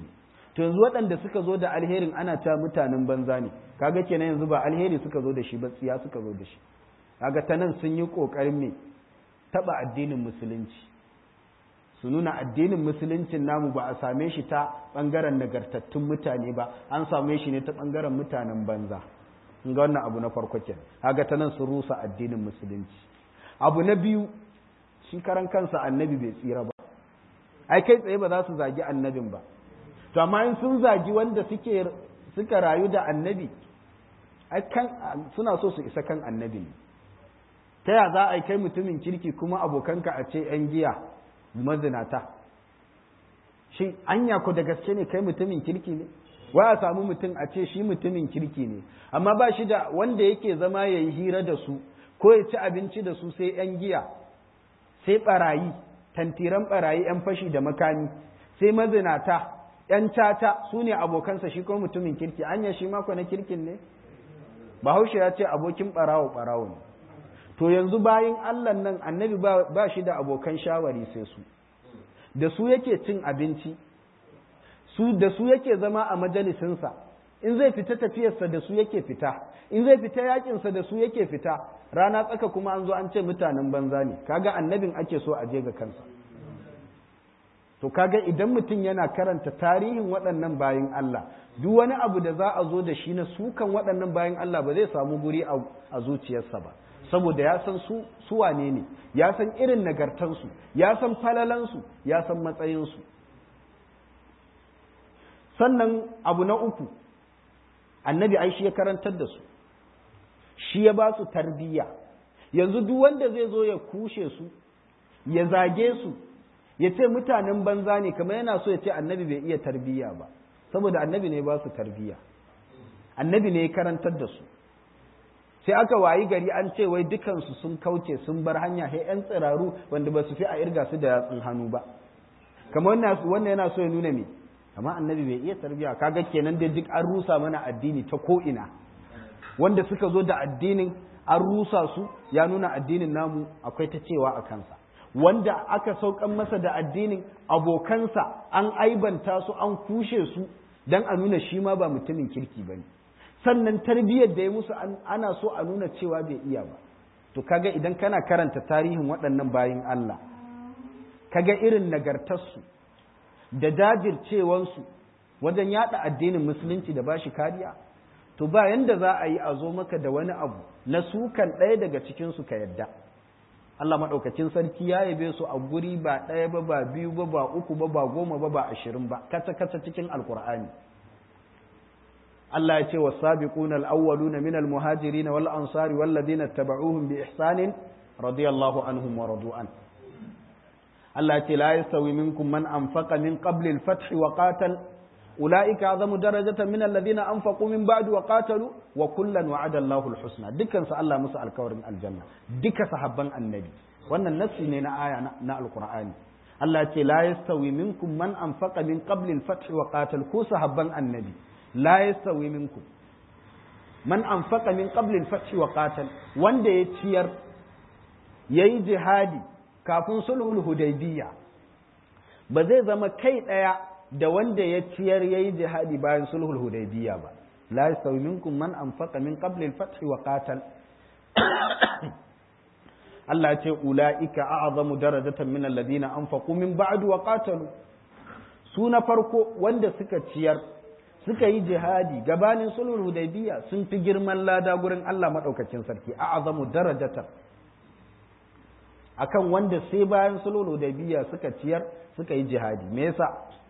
to yanzu waɗanda suka zo da alherin ana ta mutanen banza ne, kaga kenan yanzu ba alheri suka zo da shi ba, tsiya suka zo da shi. Kaga ta nan sun yi ƙoƙarin me taɓa addinin musulunci, su nuna addinin musuluncin namu ba a same shi ta ɓangaren nagartattun mutane ba, an same shi ne ta ɓangaren mutanen banza. In ga wannan abu na farko kenan, kaga ta nan sun rusa addinin musulunci. Abu na biyu, shi karan kansa annabi bai tsira ba, ai kai tsaye ba za su zagi annabin ba, to amma in sun zagi wanda suka rayu da annabi, ai suna so su isa kan annabi ne. Ta ya za a yi kai mutumin kirki kuma abokanka a ce ‘yan giya mazinata? Shi anya ko da gaske ne kai mutumin kirki ne? Wai a samu mutum a ce shi mutumin kirki ne, amma ba shi da wanda yake zama ya yi hira da su ko ya ci abinci da su sai ‘yan giya, sai ɓarayi, tantiran ɓarayi ‘yan fashi da makami, sai mazinata, ‘yan cata su ne abokansa, shi ko mutumin kirki. Anya shi mako na kirkin ne? Bahaushe ya ce abokin ɓarawo ɓarawo ne. To yanzu bayan Allah nan annabi ba shi da abokan shawari sai su, da su yake cin abinci, da su yake zama a majalisinsa, in zai fita tafiyarsa da su yake fita, in zai fita yakinsa da su yake fita, rana tsaka kuma an zo an ce mutanen banza ne, kaga annabin ake so a je ga kansa. To kaga idan mutum yana karanta tarihin waɗannan bayan Allah, duk wani abu da za a zo da shi na sukan waɗannan bayan Allah ba zai samu guri a zuciyarsa ba, saboda ya san su wane ne, ya san irin nagartansu, ya san falalansu, ya san matsayinsu. Sannan abu na uku, annabi ai shi ya karantar da su, shi ya ba su tarbiyya. Yanzu duk wanda zai zo ya kushe su, ya zage su, ya ce mutanen banza ne, kamar yana so ya ce annabi bai iya tarbiyya ba, saboda annabi ne ba su tarbiyya, annabi ne ya karantar da su. Sai aka wayi gari an ce wai dukansu sun kauce sun bar hanya, sai ‘yan tsiraru wanda ba su fi a irga su da yatsun hannu ba, kamar wannan yana so ya nuna me, amma annabi bai iya tarbiyya. Kaga kenan dai duk an rusa mana addini ta ko'ina, wanda suka zo da addinin an rusa su, ya nuna addinin namu akwai ta cewa a kansa. Wanda aka saukan masa da addinin abokansa an aibanta su, an kushe su, don a nuna shi ma ba mutumin kirki ba ne. Sannan tarbiyyar da ya musu ana so a nuna cewa bai iya ba. To kaga idan kana karanta tarihin waɗannan bayin Allah, kaga irin nagartarsu da jajircewansu wajen yada addinin musulunci da bashi kariya, to ba yanda za a yi a zo maka da wani abu na sukan ɗaya daga cikinsu ka yadda. Allah maɗaukacin sarki ya yabe su a guri ba ɗaya ba, ba biyu ba, ba uku ba, ba goma ba, ba 20 ba, kata cikin Alƙur'ani. Allah ya ce wa sabiquna al-awwaluna min al-muhajirin wal ansari wal ladina tabauhum bi ihsanin radiyallahu anhum wa radu an. Allah ya ce la yastawi minkum man anfaqa min qabli al-fath wa qatal ulaika azamu darajatan min alladhina anfaqu min ba'du wa qatalu wa kullan wa'ada Allahu al-husna. Dukkan su Allah musu alkawarin aljanna, duka sahabban annabi. Wannan nassi ne na aya na al-Qur'ani. Allah ya ce la yastawi minkum man anfaqa min qabli al-fath wa qatal, ku sahabban annabi la yastawi minkum man anfaqa min qabli al-fath wa qatal, wanda ya ciyar yayi jihadi kafin sulhul hudaybiyya ba zai zama kai daya da wanda ya ciyar yayi jihadi bayan sulhul hudaybiyya ba. La yastawi minkum man anfaqa min qabli al-fath wa qatal. Allah ya ce ulaika a'zamu darajatan min alladhina anfaqu min ba'du wa qatalu. Su na farko wanda suka ciyar suka yi jihadi gabanin sulhul hudaybiyya sun fi girman lada gurin Allah madaukakin sarki, a'zamu darajatan, akan wanda sai bayan sulhul hudaybiyya suka ciyar suka yi jihadi. Me yasa?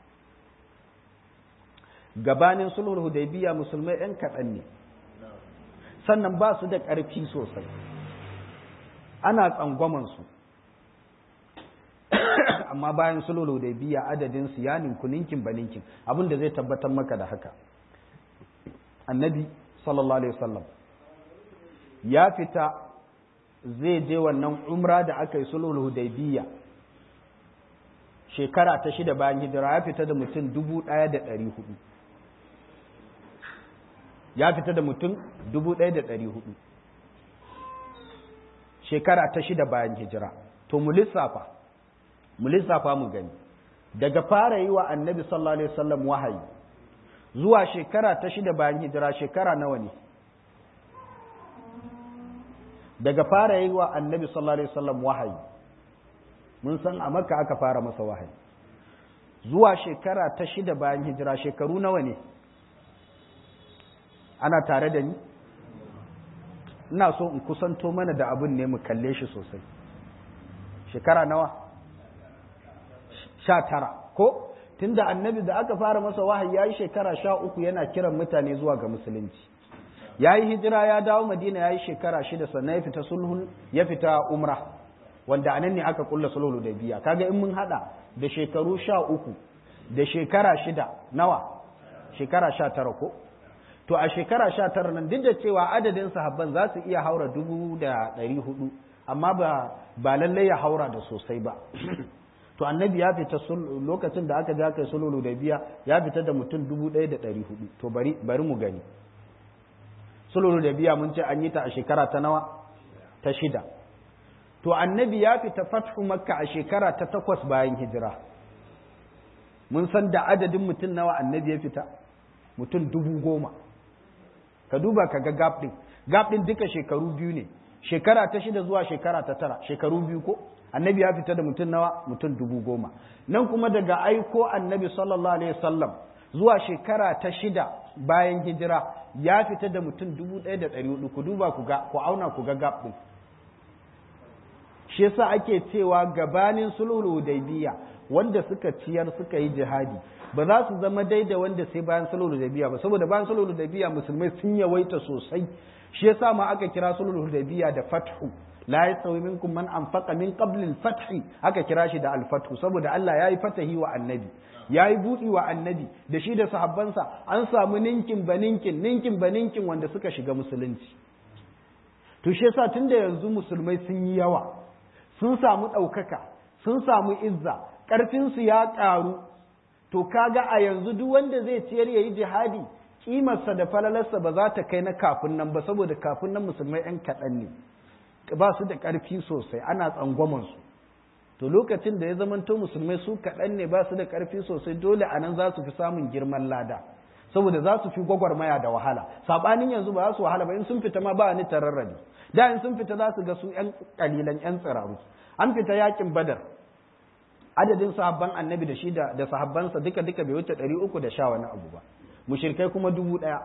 Gabanin sulhul hudaybiyya musulmai ɗan kaɗan ne, sannan ba su da ƙarfi sosai, ana tsangwaman su. Amma bayan sulhul hudaybiyya adadin su ya ninku ninkin ba ninkin, abin da zai tabbatar maka da haka. Annabi sallallahu alaihi wasallam ya fita zai je wannan umra da aka yi sulhul hudaybiyya shekara ta 6 bayan hijira, ya fita da mutum 1,400. Ya fita da mutum 1,400 shekara ta 6 bayan hijira. To mu lissafa mu gani, daga fara yi wa annabi sallallahu alaihi wasallam wahayi zuwa shekara ta 6 bayan hijira shekara nawa ne? Daga fara yi wa annabi sallallahu alaihi wasallam wahayi, mun san a Makka aka fara masa wahayi, zuwa shekara ta 6 bayan hijira shekaru nawa ne? Ana tare da ni? Ina so in kusanto mana da abin ne mu kalle shi sosai. Shekara nawa? 19 ko? Tunda annabi da aka fara masa wahayi yayi shekara 13 yana kiran mutane zuwa ga musulunci. Yayi hijira ya dawo Madina yayi shekara 6 sannan ya fita sulhun ya fita umra wanda anan ne aka kulla sulhul hudaybiya. Kaga in mun hada da shekaru 13 da shekara 6 nawa? Shekara 19 ko? To a shekara 19 nan duk da cewa adadin sahabban za su iya haura 1400 amma ba lallai ya haura da sosai ba. To annabi ya fita lokacin da aka ja kai sulhul hudaybiya ya fita da mutum 1400. To bari mu gani. Sulhul hudaybiya mun ce an yi ta a shekara ta nawa? Ta 6. To annabi ya fita fathu makka a shekara ta 8 bayan hijira. Mun san da adadin mutum nawa annabi ya fita? Mutum 10,000. Ka duba ka ga gap din duka shekaru biyu ne, shekara ta 6 zuwa shekara ta 9 shekaru biyu ko? Annabi ya fita da mutum nawa? Mutum 10,000. Nan kuma daga aiko annabi sallallahu alaihi wasallam zuwa shekara ta 6 bayan hijira ya fita da mutum 1,400. Ku duba ku ga, ku auna ku ga gap din. Shi yasa ake cewa gabanin sulhul hudaybiya wanda suka ciyar suka yi jihadi ba za su zama daidai wanda sai bayan sulhul hudaybiya ba, saboda bayan sulhul hudaybiya musulmai sun yawaita sosai. Shi yasa ma aka kira sulhul hudaybiya da fathu. La yastawi minkum man anfaqa min qabli al-fath, aka kira shi da al-fathu saboda Allah yayi fatahi wa annabi, yayi budi wa annabi da shi da sahabbansa, an samu ninkin baninkin wanda suka shiga musulunci. To shi yasa tunda yanzu musulmai sun yi yawa, sun samu ɗaukaka, sun samu izza, ƙarfinsu ya ƙaru, to kaga a yanzu duk wanda zai ciyar ya yi jihadi ƙimarsa da falalarsa ba za ta kai na kafin nan ba, saboda kafin nan musulmai 'yan kaɗan ne, ba su da ƙarfi sosai, ana tsangwamansu. To lokacin da ya zamanto musulmai su kaɗan ne ba su da ƙarfi sosai, dole a nan za su fi samun girman lada, saboda za su fi gwagwarmaya da wahala. Saɓanin yanzu ba za su wahala ba, in sun fita ma ba ni tararrabi. Da in sun fita za su ga su 'yan ƙalilan 'yan tsiraru. An fita yakin Badar, adadin sahabban annabi da shi da sahabbansa duka bai wuce 300 da sha wani abu ba, mushrikai kuma 1000.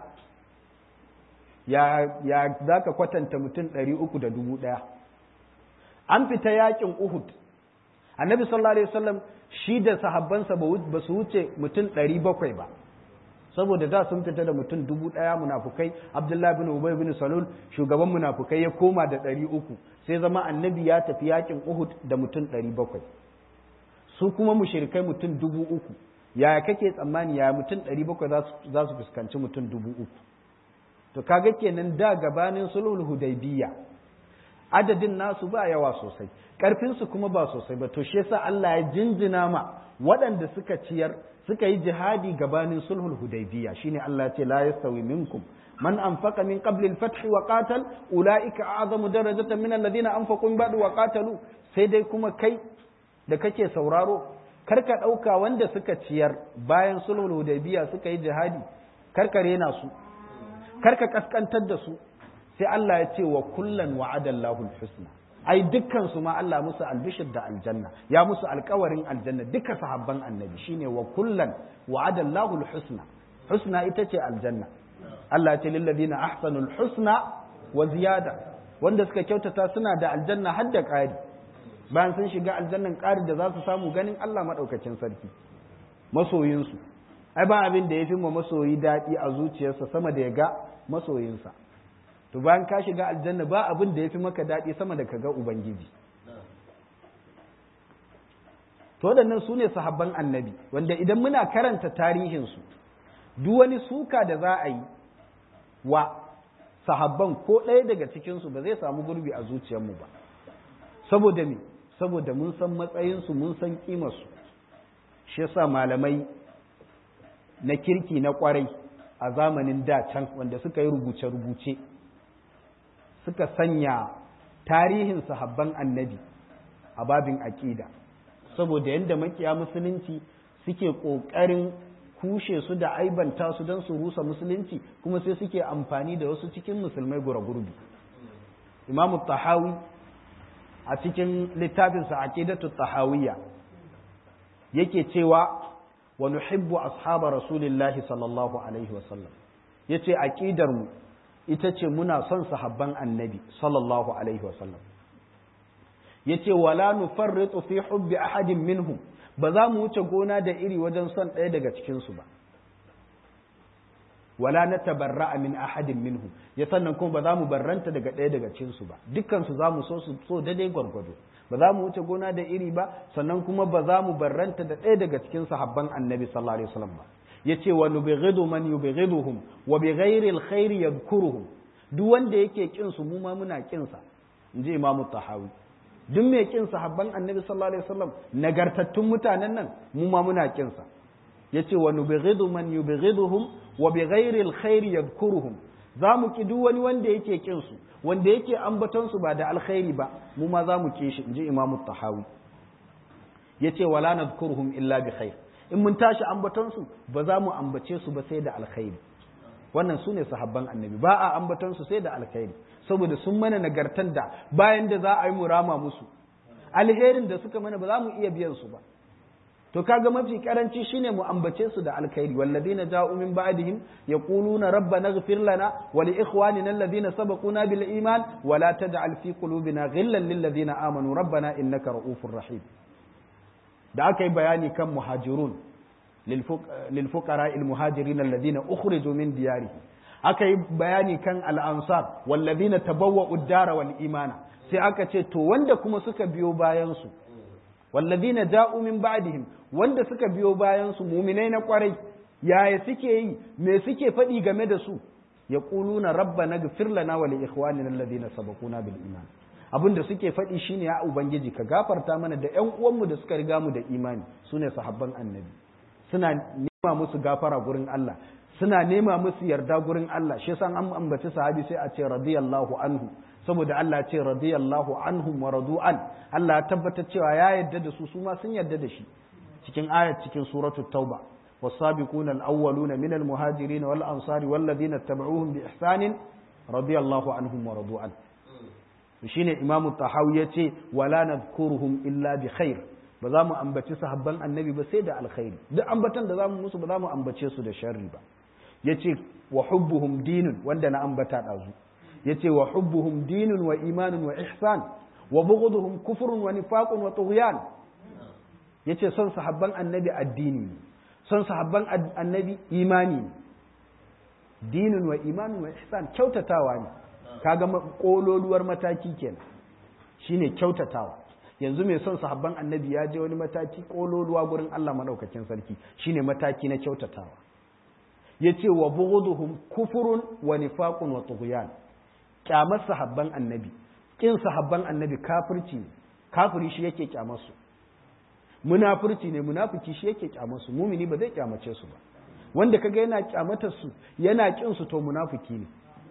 Ya za ka kwatanta mutum 300 da 1000? An fita yakin Uhud, annabi sallallahu alaihi wasallam shi da sahabbansa ba su wuce mutum 700 ba, saboda da sun fita da mutum 1000 munafukai. Abdullahi bin Ubay bin Salul shugaban munafukai ya koma da 300, sai zama annabi ya tafi yakin Uhud da mutum 700. Su kuma mushrikai mutum 3000. Yaya kake tsammani ya mutum 700 za su fuskanci mutum 3000? To kaga kenan da gabanin sulhul hudaybiya adadin nasu ba yawa sosai, karfin su kuma ba sosai ba. To shi yasa Allah ya jinjina ma waɗanda suka ciyar suka yi jihadi gabanin sulhul hudaybiya. Shine Allah ya ce la yastawi minkum man anfaqa min qabli al-fath wa qatal ulaika a'zamu darajatan min alladhina anfaqu min ba'du wa qatalu. Sai dai kuma kai da kake sauraro, karka ɗauka wanda suka ciyar bayan sulhul hudaybiya suka yi jihadi karka rena su, karka kaskantar da su. Sai Allah ya ce wa kullan wa'adallahu al-husna, ai dukkan su ma Allah musu albishir da aljanna, ya musu alkawarin aljanna, duka sahabban annabi. Shine wa kullan wa'adallahu al-husna, husna ita ce aljanna. Allah ya ce lil ladina ahsanul husna wa ziyada, wanda suka kyautata suna da aljanna har da ƙari. Bayan sun shiga aljannan ƙari da za su samu ganin Allah maɗaukacin sarki, masoyinsu. Ai ba abin da ya fi ma masoyi daɗi a zuciyarsa sama da ya ga masoyinsa. To bayan ka shiga aljanna ba abin da ya fi maka daɗi sama da ka ga Ubangiji. To waɗannan su ne sahabban annabi, wanda idan muna karanta tarihinsu, duk wani suka da za a yi wa sahabban ko ɗaya daga cikinsu ba zai samu gurbi a zuciyarmu ba. Saboda me? Saboda mun san matsayinsu, mun san ƙimarsu. Shi yasa malamai na kirki na ƙwarai a zamanin da can wanda suka yi rubuce-rubuce suka sanya tarihin sahabban annabi a babin aƙida, saboda yadda makiya musulunci suke ƙoƙarin kushe su da aibanta su don su rusa musulunci kuma sai suke amfani da wasu cikin musulmai gura gurbi. Imam Tahawi a cikin littafinsa Aqidatu Tahawiyya yake cewa wa nuhibbu ashaba rasulillahi sallallahu alaihi wasallam, yace aqidar mu ita ce muna son sahabban annabi sallallahu alaihi wasallam. Yace wala nufarritu fi hubbi ahadin minhum, ba za mu wuce gona da iri wajen son ɗaya daga cikin su ba. Wala natabarra'a min ahadin minhum, ya sannan kuma ba za mu barranta daga ɗaya daga cikin su ba, dukkan su za mu so daidai gwargwado, ba za mu wuce gona da iri ba, sannan kuma ba za mu barranta da ɗaya daga cikin sahabban annabi sallallahu alaihi wasallam ba. Yace wa nubghidu man yubghiduhum wa bighairi alkhair yadhkuruhum, duk wanda yake kin su mu ma muna kin sa, inji Imam Tahawi. Duk mai kin sahabban annabi sallallahu alaihi wasallam nagartattun mutanen nan mu ma muna kin sa. Yace wa nubghidu man yubghiduhum wa bighairi alkhair yadhkuruhum, za mu ki duk wani wanda yake kin su, wanda yake ambaton su ba da alkhairi ba, mu ma za mu ki shi, inji Imam Tahawi. Yace wala nadhkuruhum illa bi khair, in mun tashi ambaton su ba za mu ambace su ba sai da alkhairi. Wannan sune sahabban annabi, ba a ambaton su sai da alkhairi, saboda sun mana nagartar da bayan da za a yi murama musu alherin da suka mana ba za mu iya biyan su ba. To kaga mafi karanci shine mu ambace su da alkhairi, walladina ja'u min ba'dihim yaquluna rabbana ighfir lana wa li ikhwanina alladhina sabaquna bil iman wa la taj'al fi qulubina ghillan lil ladina amanu rabbana innaka ra'ufur rahim. Da aka yi bayani kan muhajirun lil fuqara al muhajirin alladhina ukhriju min diyarihim, aka yi bayani kan al ansar walladhina tabawwa'u ad-dara wal imana, sai aka ce to wanda kuma suka biyo bayan su, walladhina ja'u min ba'dihim, wanda suka biyo bayan su mu'minai na kwarai, yaya suke yi, me suke faɗi game da su? Yaquluna rabbana ighfir lana wa li ikhwanina alladhina sabaquna bil iman, abinda suke faɗi shine ya ubangiji ka gafarta mana da ƴan uwanmu da suka riga mu da imani, sune sahabban annabi. Suna nema musu gafara gurin Allah, suna nema musu yarda gurin Allah. Shi yasa an ambaci sahabi sai a ce radiyallahu anhu, saboda Allah ce radiyallahu anhum wa radu an, Allah ya tabbatar cewa ya yarda da su, su ma sun yarda da shi cikin ayat cikin suratul tauba, was-sabiquna al-awwaluna minal muhajirin wal ansari wal ladina tabauhum bi ihsanin radiyallahu anhum wa radu an. Shine Imam Tahawi yace wala nadhkuruhum illa bi khair, ba za mu ambaci sahabban annabi ba sai da alkhairi, duk ambatan da za mu musu ba za mu ambace su da sharri ba. Yace wa hubbuhum dinun, wanda na ambata dazu, yace wa hubbuhum dinun wa imanun wa ihsan wa bughduhum kufrun wa nifaqun wa tughyan. Yace son sahabban annabi addini, son sahabban annabi imani, dinun wa imanun wa ihsan kyautatawa ne. Kaga kololuwar mataki kenan, shine kyautatawa. Yanzu mai son sahabban annabi ya je wani mataki kololuwa gurin Allah madaukakin sarki, shine mataki na kyautatawa. Yace wa bughduhum kufrun wa nifaqun wa tughyan, kyamar sahabban annabi, kin sahabban annabi kafirci ne, kafiri shi yake kyamar su. Munafurci ne, munafiki shi yake kyamar su, mumini ba zai kyamace su ba. Wanda kaga yana kyamatar su, yana kin su, to munafiki ne.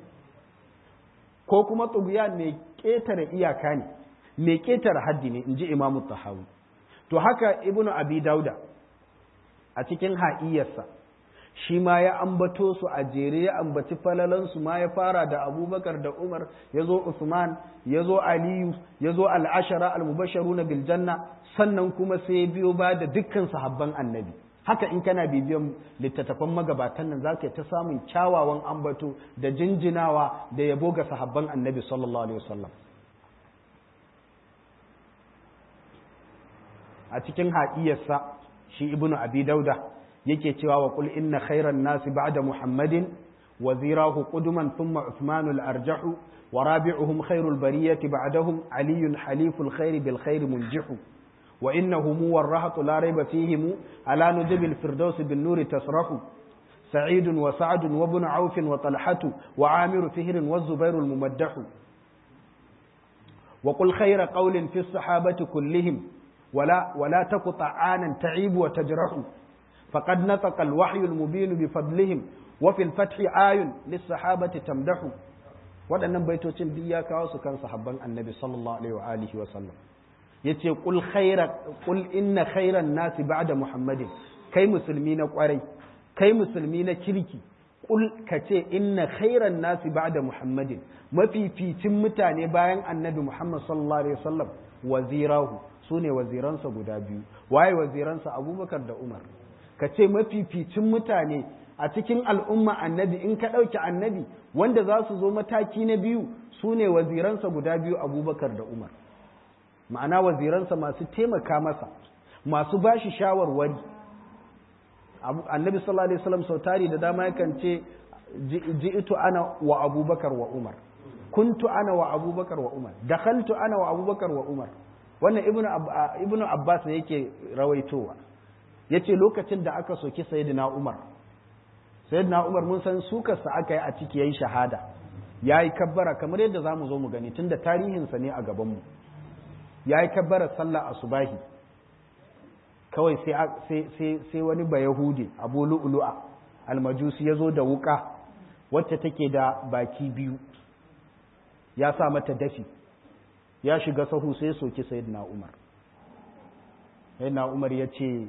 Ko kuma tughyan mai ketare iyaka ne, mai ketare haddi ne, inji Imam Tahawi. To haka Ibnu Abi Dauda a cikin ha'iyarsa shi ma ya ambato su a jere, ya ambaci falalansu ma, ya fara da Abubakar da Umar, ya zo Usman, ya zo Aliyu, ya zo al-ashara al-mubashsharuna bil janna, sannan kuma sai ya biyo ba da dukkan sahabban annabi. Haka in kana bibiyan littattafan magabatan nan zaka ta samun kyawawan ambato da jinjinawa da yabo ga sahabban annabi sallallahu alaihi wasallam. A cikin haƙiyarsa shi Ibnu Abi Dauda yake cewa wa qul inna khairan nasi ba'da Muhammadin wa zirahu quduman thumma Uthman al-arjahu wa rabi'uhum khairul bariyati ba'dahum Aliyun haliful khairi bil khairi munjihu wa innahum warahatu la rayba fihim ala nujubil firdaus bin nuri tasrahu سعيد وسعد وابن عوف وطلحة وعامر فهر والزبير الممدح وقل خير قول في الصحابة كلهم ولا تك طعانا تعيب وتجرح فقد نطق الوحي المبين بفضلهم وفي الفتح آي للصحابة تمدح waɗannan baitocin duk ya kawo su kan sahabban annabi sallallahu alaihi wa alihi wa sallam yace qul inna khairan nasi ba'da muhammadin, kai musulmi na kwarai kai musulmi na kirki kul ka ce inna khairan nasi ba'da muhammadin mafificin mutane bayan annabi muhammad sallallahu alaihi wasallam wazirahu sune waziransa guda biyu waye waziransa abubakar da umar ka ce mafificin mutane a cikin al'umma annabi in ka ɗauki annabi wanda za su zo mataki na biyu sune waziransa guda biyu abubakar da umar ma'ana waziransa masu taimaka masa masu bashi shawarwari annabi sallallahu alaihi wasallam sautari da dama yakan ce ji'tu ana wa abubakar wa umar kuntu ana wa abubakar wa umar dakhaltu ana wa abubakar wa umar wannan ibnu abbas ne yake rawaitowa yace lokacin da aka soki sayyidina umar mun san sukarsa aka yi a ciki yayi shahada yayi kabbara kamar yadda zamu zo mu gani tunda tarihinsa ne a gaban mu yayi kabbara sallah asubahi kawai sai wani bayahudi abu lu'lu'a almajusi ya zo da wuka wacce take da baki biyu ya sa mata dafi ya shiga sahu sai soki sayyidina umar sayyidina umar ya ce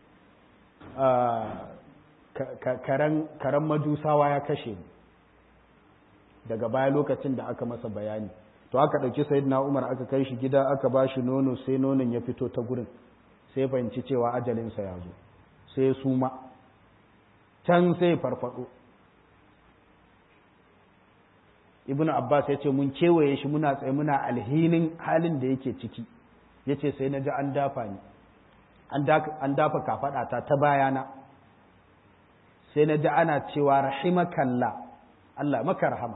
karen majusawa ya kashe ni daga baya lokacin da aka masa bayani to aka ɗauki sayyidina umar aka kai shi gida aka ba shi nono sai nonon ya fito ta gurin sai fahimci cewa ajalinsa ya zo sai suma can sai farfado ibn abbas ya ce mun kewaye shi muna tsaye muna alhinin halin da yake ciki ya ce sai na ji an dafa ni an dafa kafaɗata ta bayana sai na ji ana cewa rahimakalla Allah maka rahama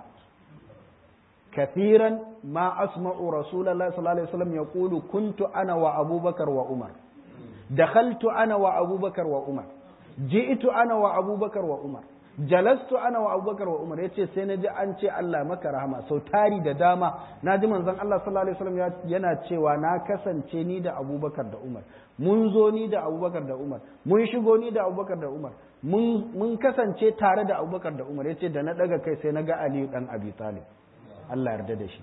kathiran ma asma'u rasulallah sallallahu alaihi wasallam yaqulu kuntu ana wa abubakar wa umar dakhaltu ana wa abubakar wa umar ji'tu ana wa abubakar wa umar jalastu ana wa abubakar wa umar yace sai naji an ce Allah maka rahama sau tari da dama naji manzon Allah sallallahu alaihi wasallam yana cewa na kasance ni da abubakar da umar mun zo ni da abubakar da umar mun shigo ni da abubakar da umar mun kasance tare da abubakar da umar yace da na daga kai sai naga Ali dan Abi Talib Allah yarda da shi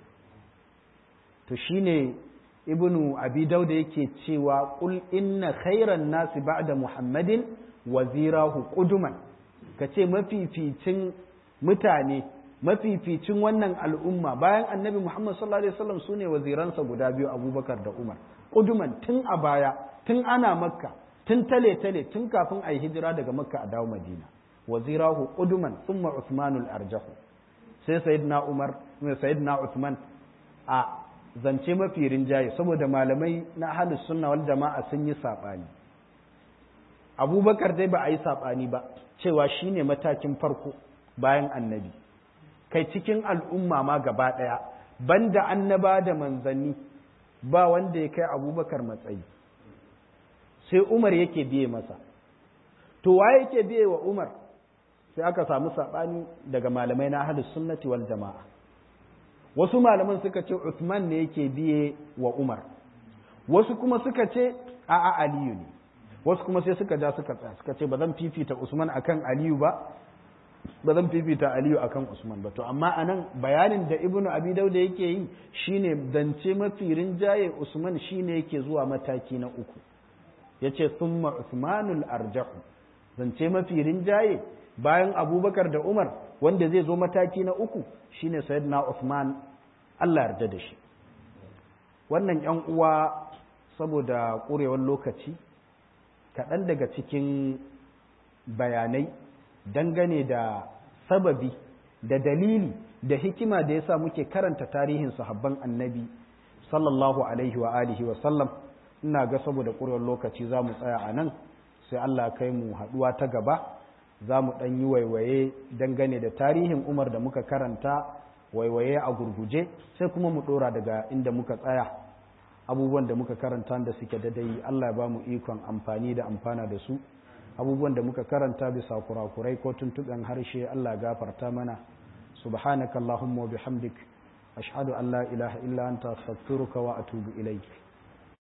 to shine ibnu abi dauda yake cewa qul inna khairan nasi ba'da muhammadin wazirahu quduman kace mafificin mutane mafificin wannan al'umma bayan annabi muhammad sallallahu alaihi wasallam sune waziransa guda biyu abubakar da umar quduman tun a baya tun ana makka tun tale tun kafin ayi hijira daga makka a dawo madina wazirahu quduman thumma usmanul arjahu sai sayyidina usman a zance mafi rinjaye saboda malamai na ahlus sunna wal jama'a sun yi sabani abubakar dai ba a yi sabani ba cewa shine matakin farko bayan annabi kai cikin al'umma ma gaba daya banda annaba da manzanni ba wanda ya kai abubakar matsayi sai umar yake biye masa to waye yake biye wa umar sai aka samu sabani daga malamai na ahlus sunnati wal jama'a wasu malaman suka ce Uthman ne yake biye wa Umar wasu kuma suka ce a'a Aliyu ne wasu kuma sai suka ja suka tsaya suka ce ba zan fifita Usman akan Aliyu ba ba zan fifita Aliyu akan Usman ba to amma anan bayanin da Ibn Abi Dawud yake yi shine dance mafi rinjaye Usman shine yake zuwa mataki na uku yace thumma Uthmanul arjahu zance mafi rinjaye bayan Abubakar da Umar wanda zai zo mataki na uku shine sayyidina Uthman Allah yarda da shi wannan ƴan uwa saboda ƙurewar lokaci kaɗan daga cikin bayanai dangane da sababi da dalili da hikima da yasa muke karanta tarihin sahabban annabi sallallahu alaihi wa alihi wa sallam ina ga saboda ƙurewar lokaci za mu tsaya a nan sai Allah kai mu haɗuwa ta gaba za mu ɗan yi waiwaye dangane da tarihin Umar da muka karanta waiwaye a gurguje sai kuma mu ɗora daga inda muka tsaya abubuwan da muka karanta da suke dadai Allah ya ba mu ikon amfani da amfana da su abubuwan da muka karanta bisa kurakurai ko tuntuɓen harshe Allah gafarta mana subhanaka allahumma wa bihamdik ashhadu an la ilaha illa anta astaghfiruka wa atubu ilaik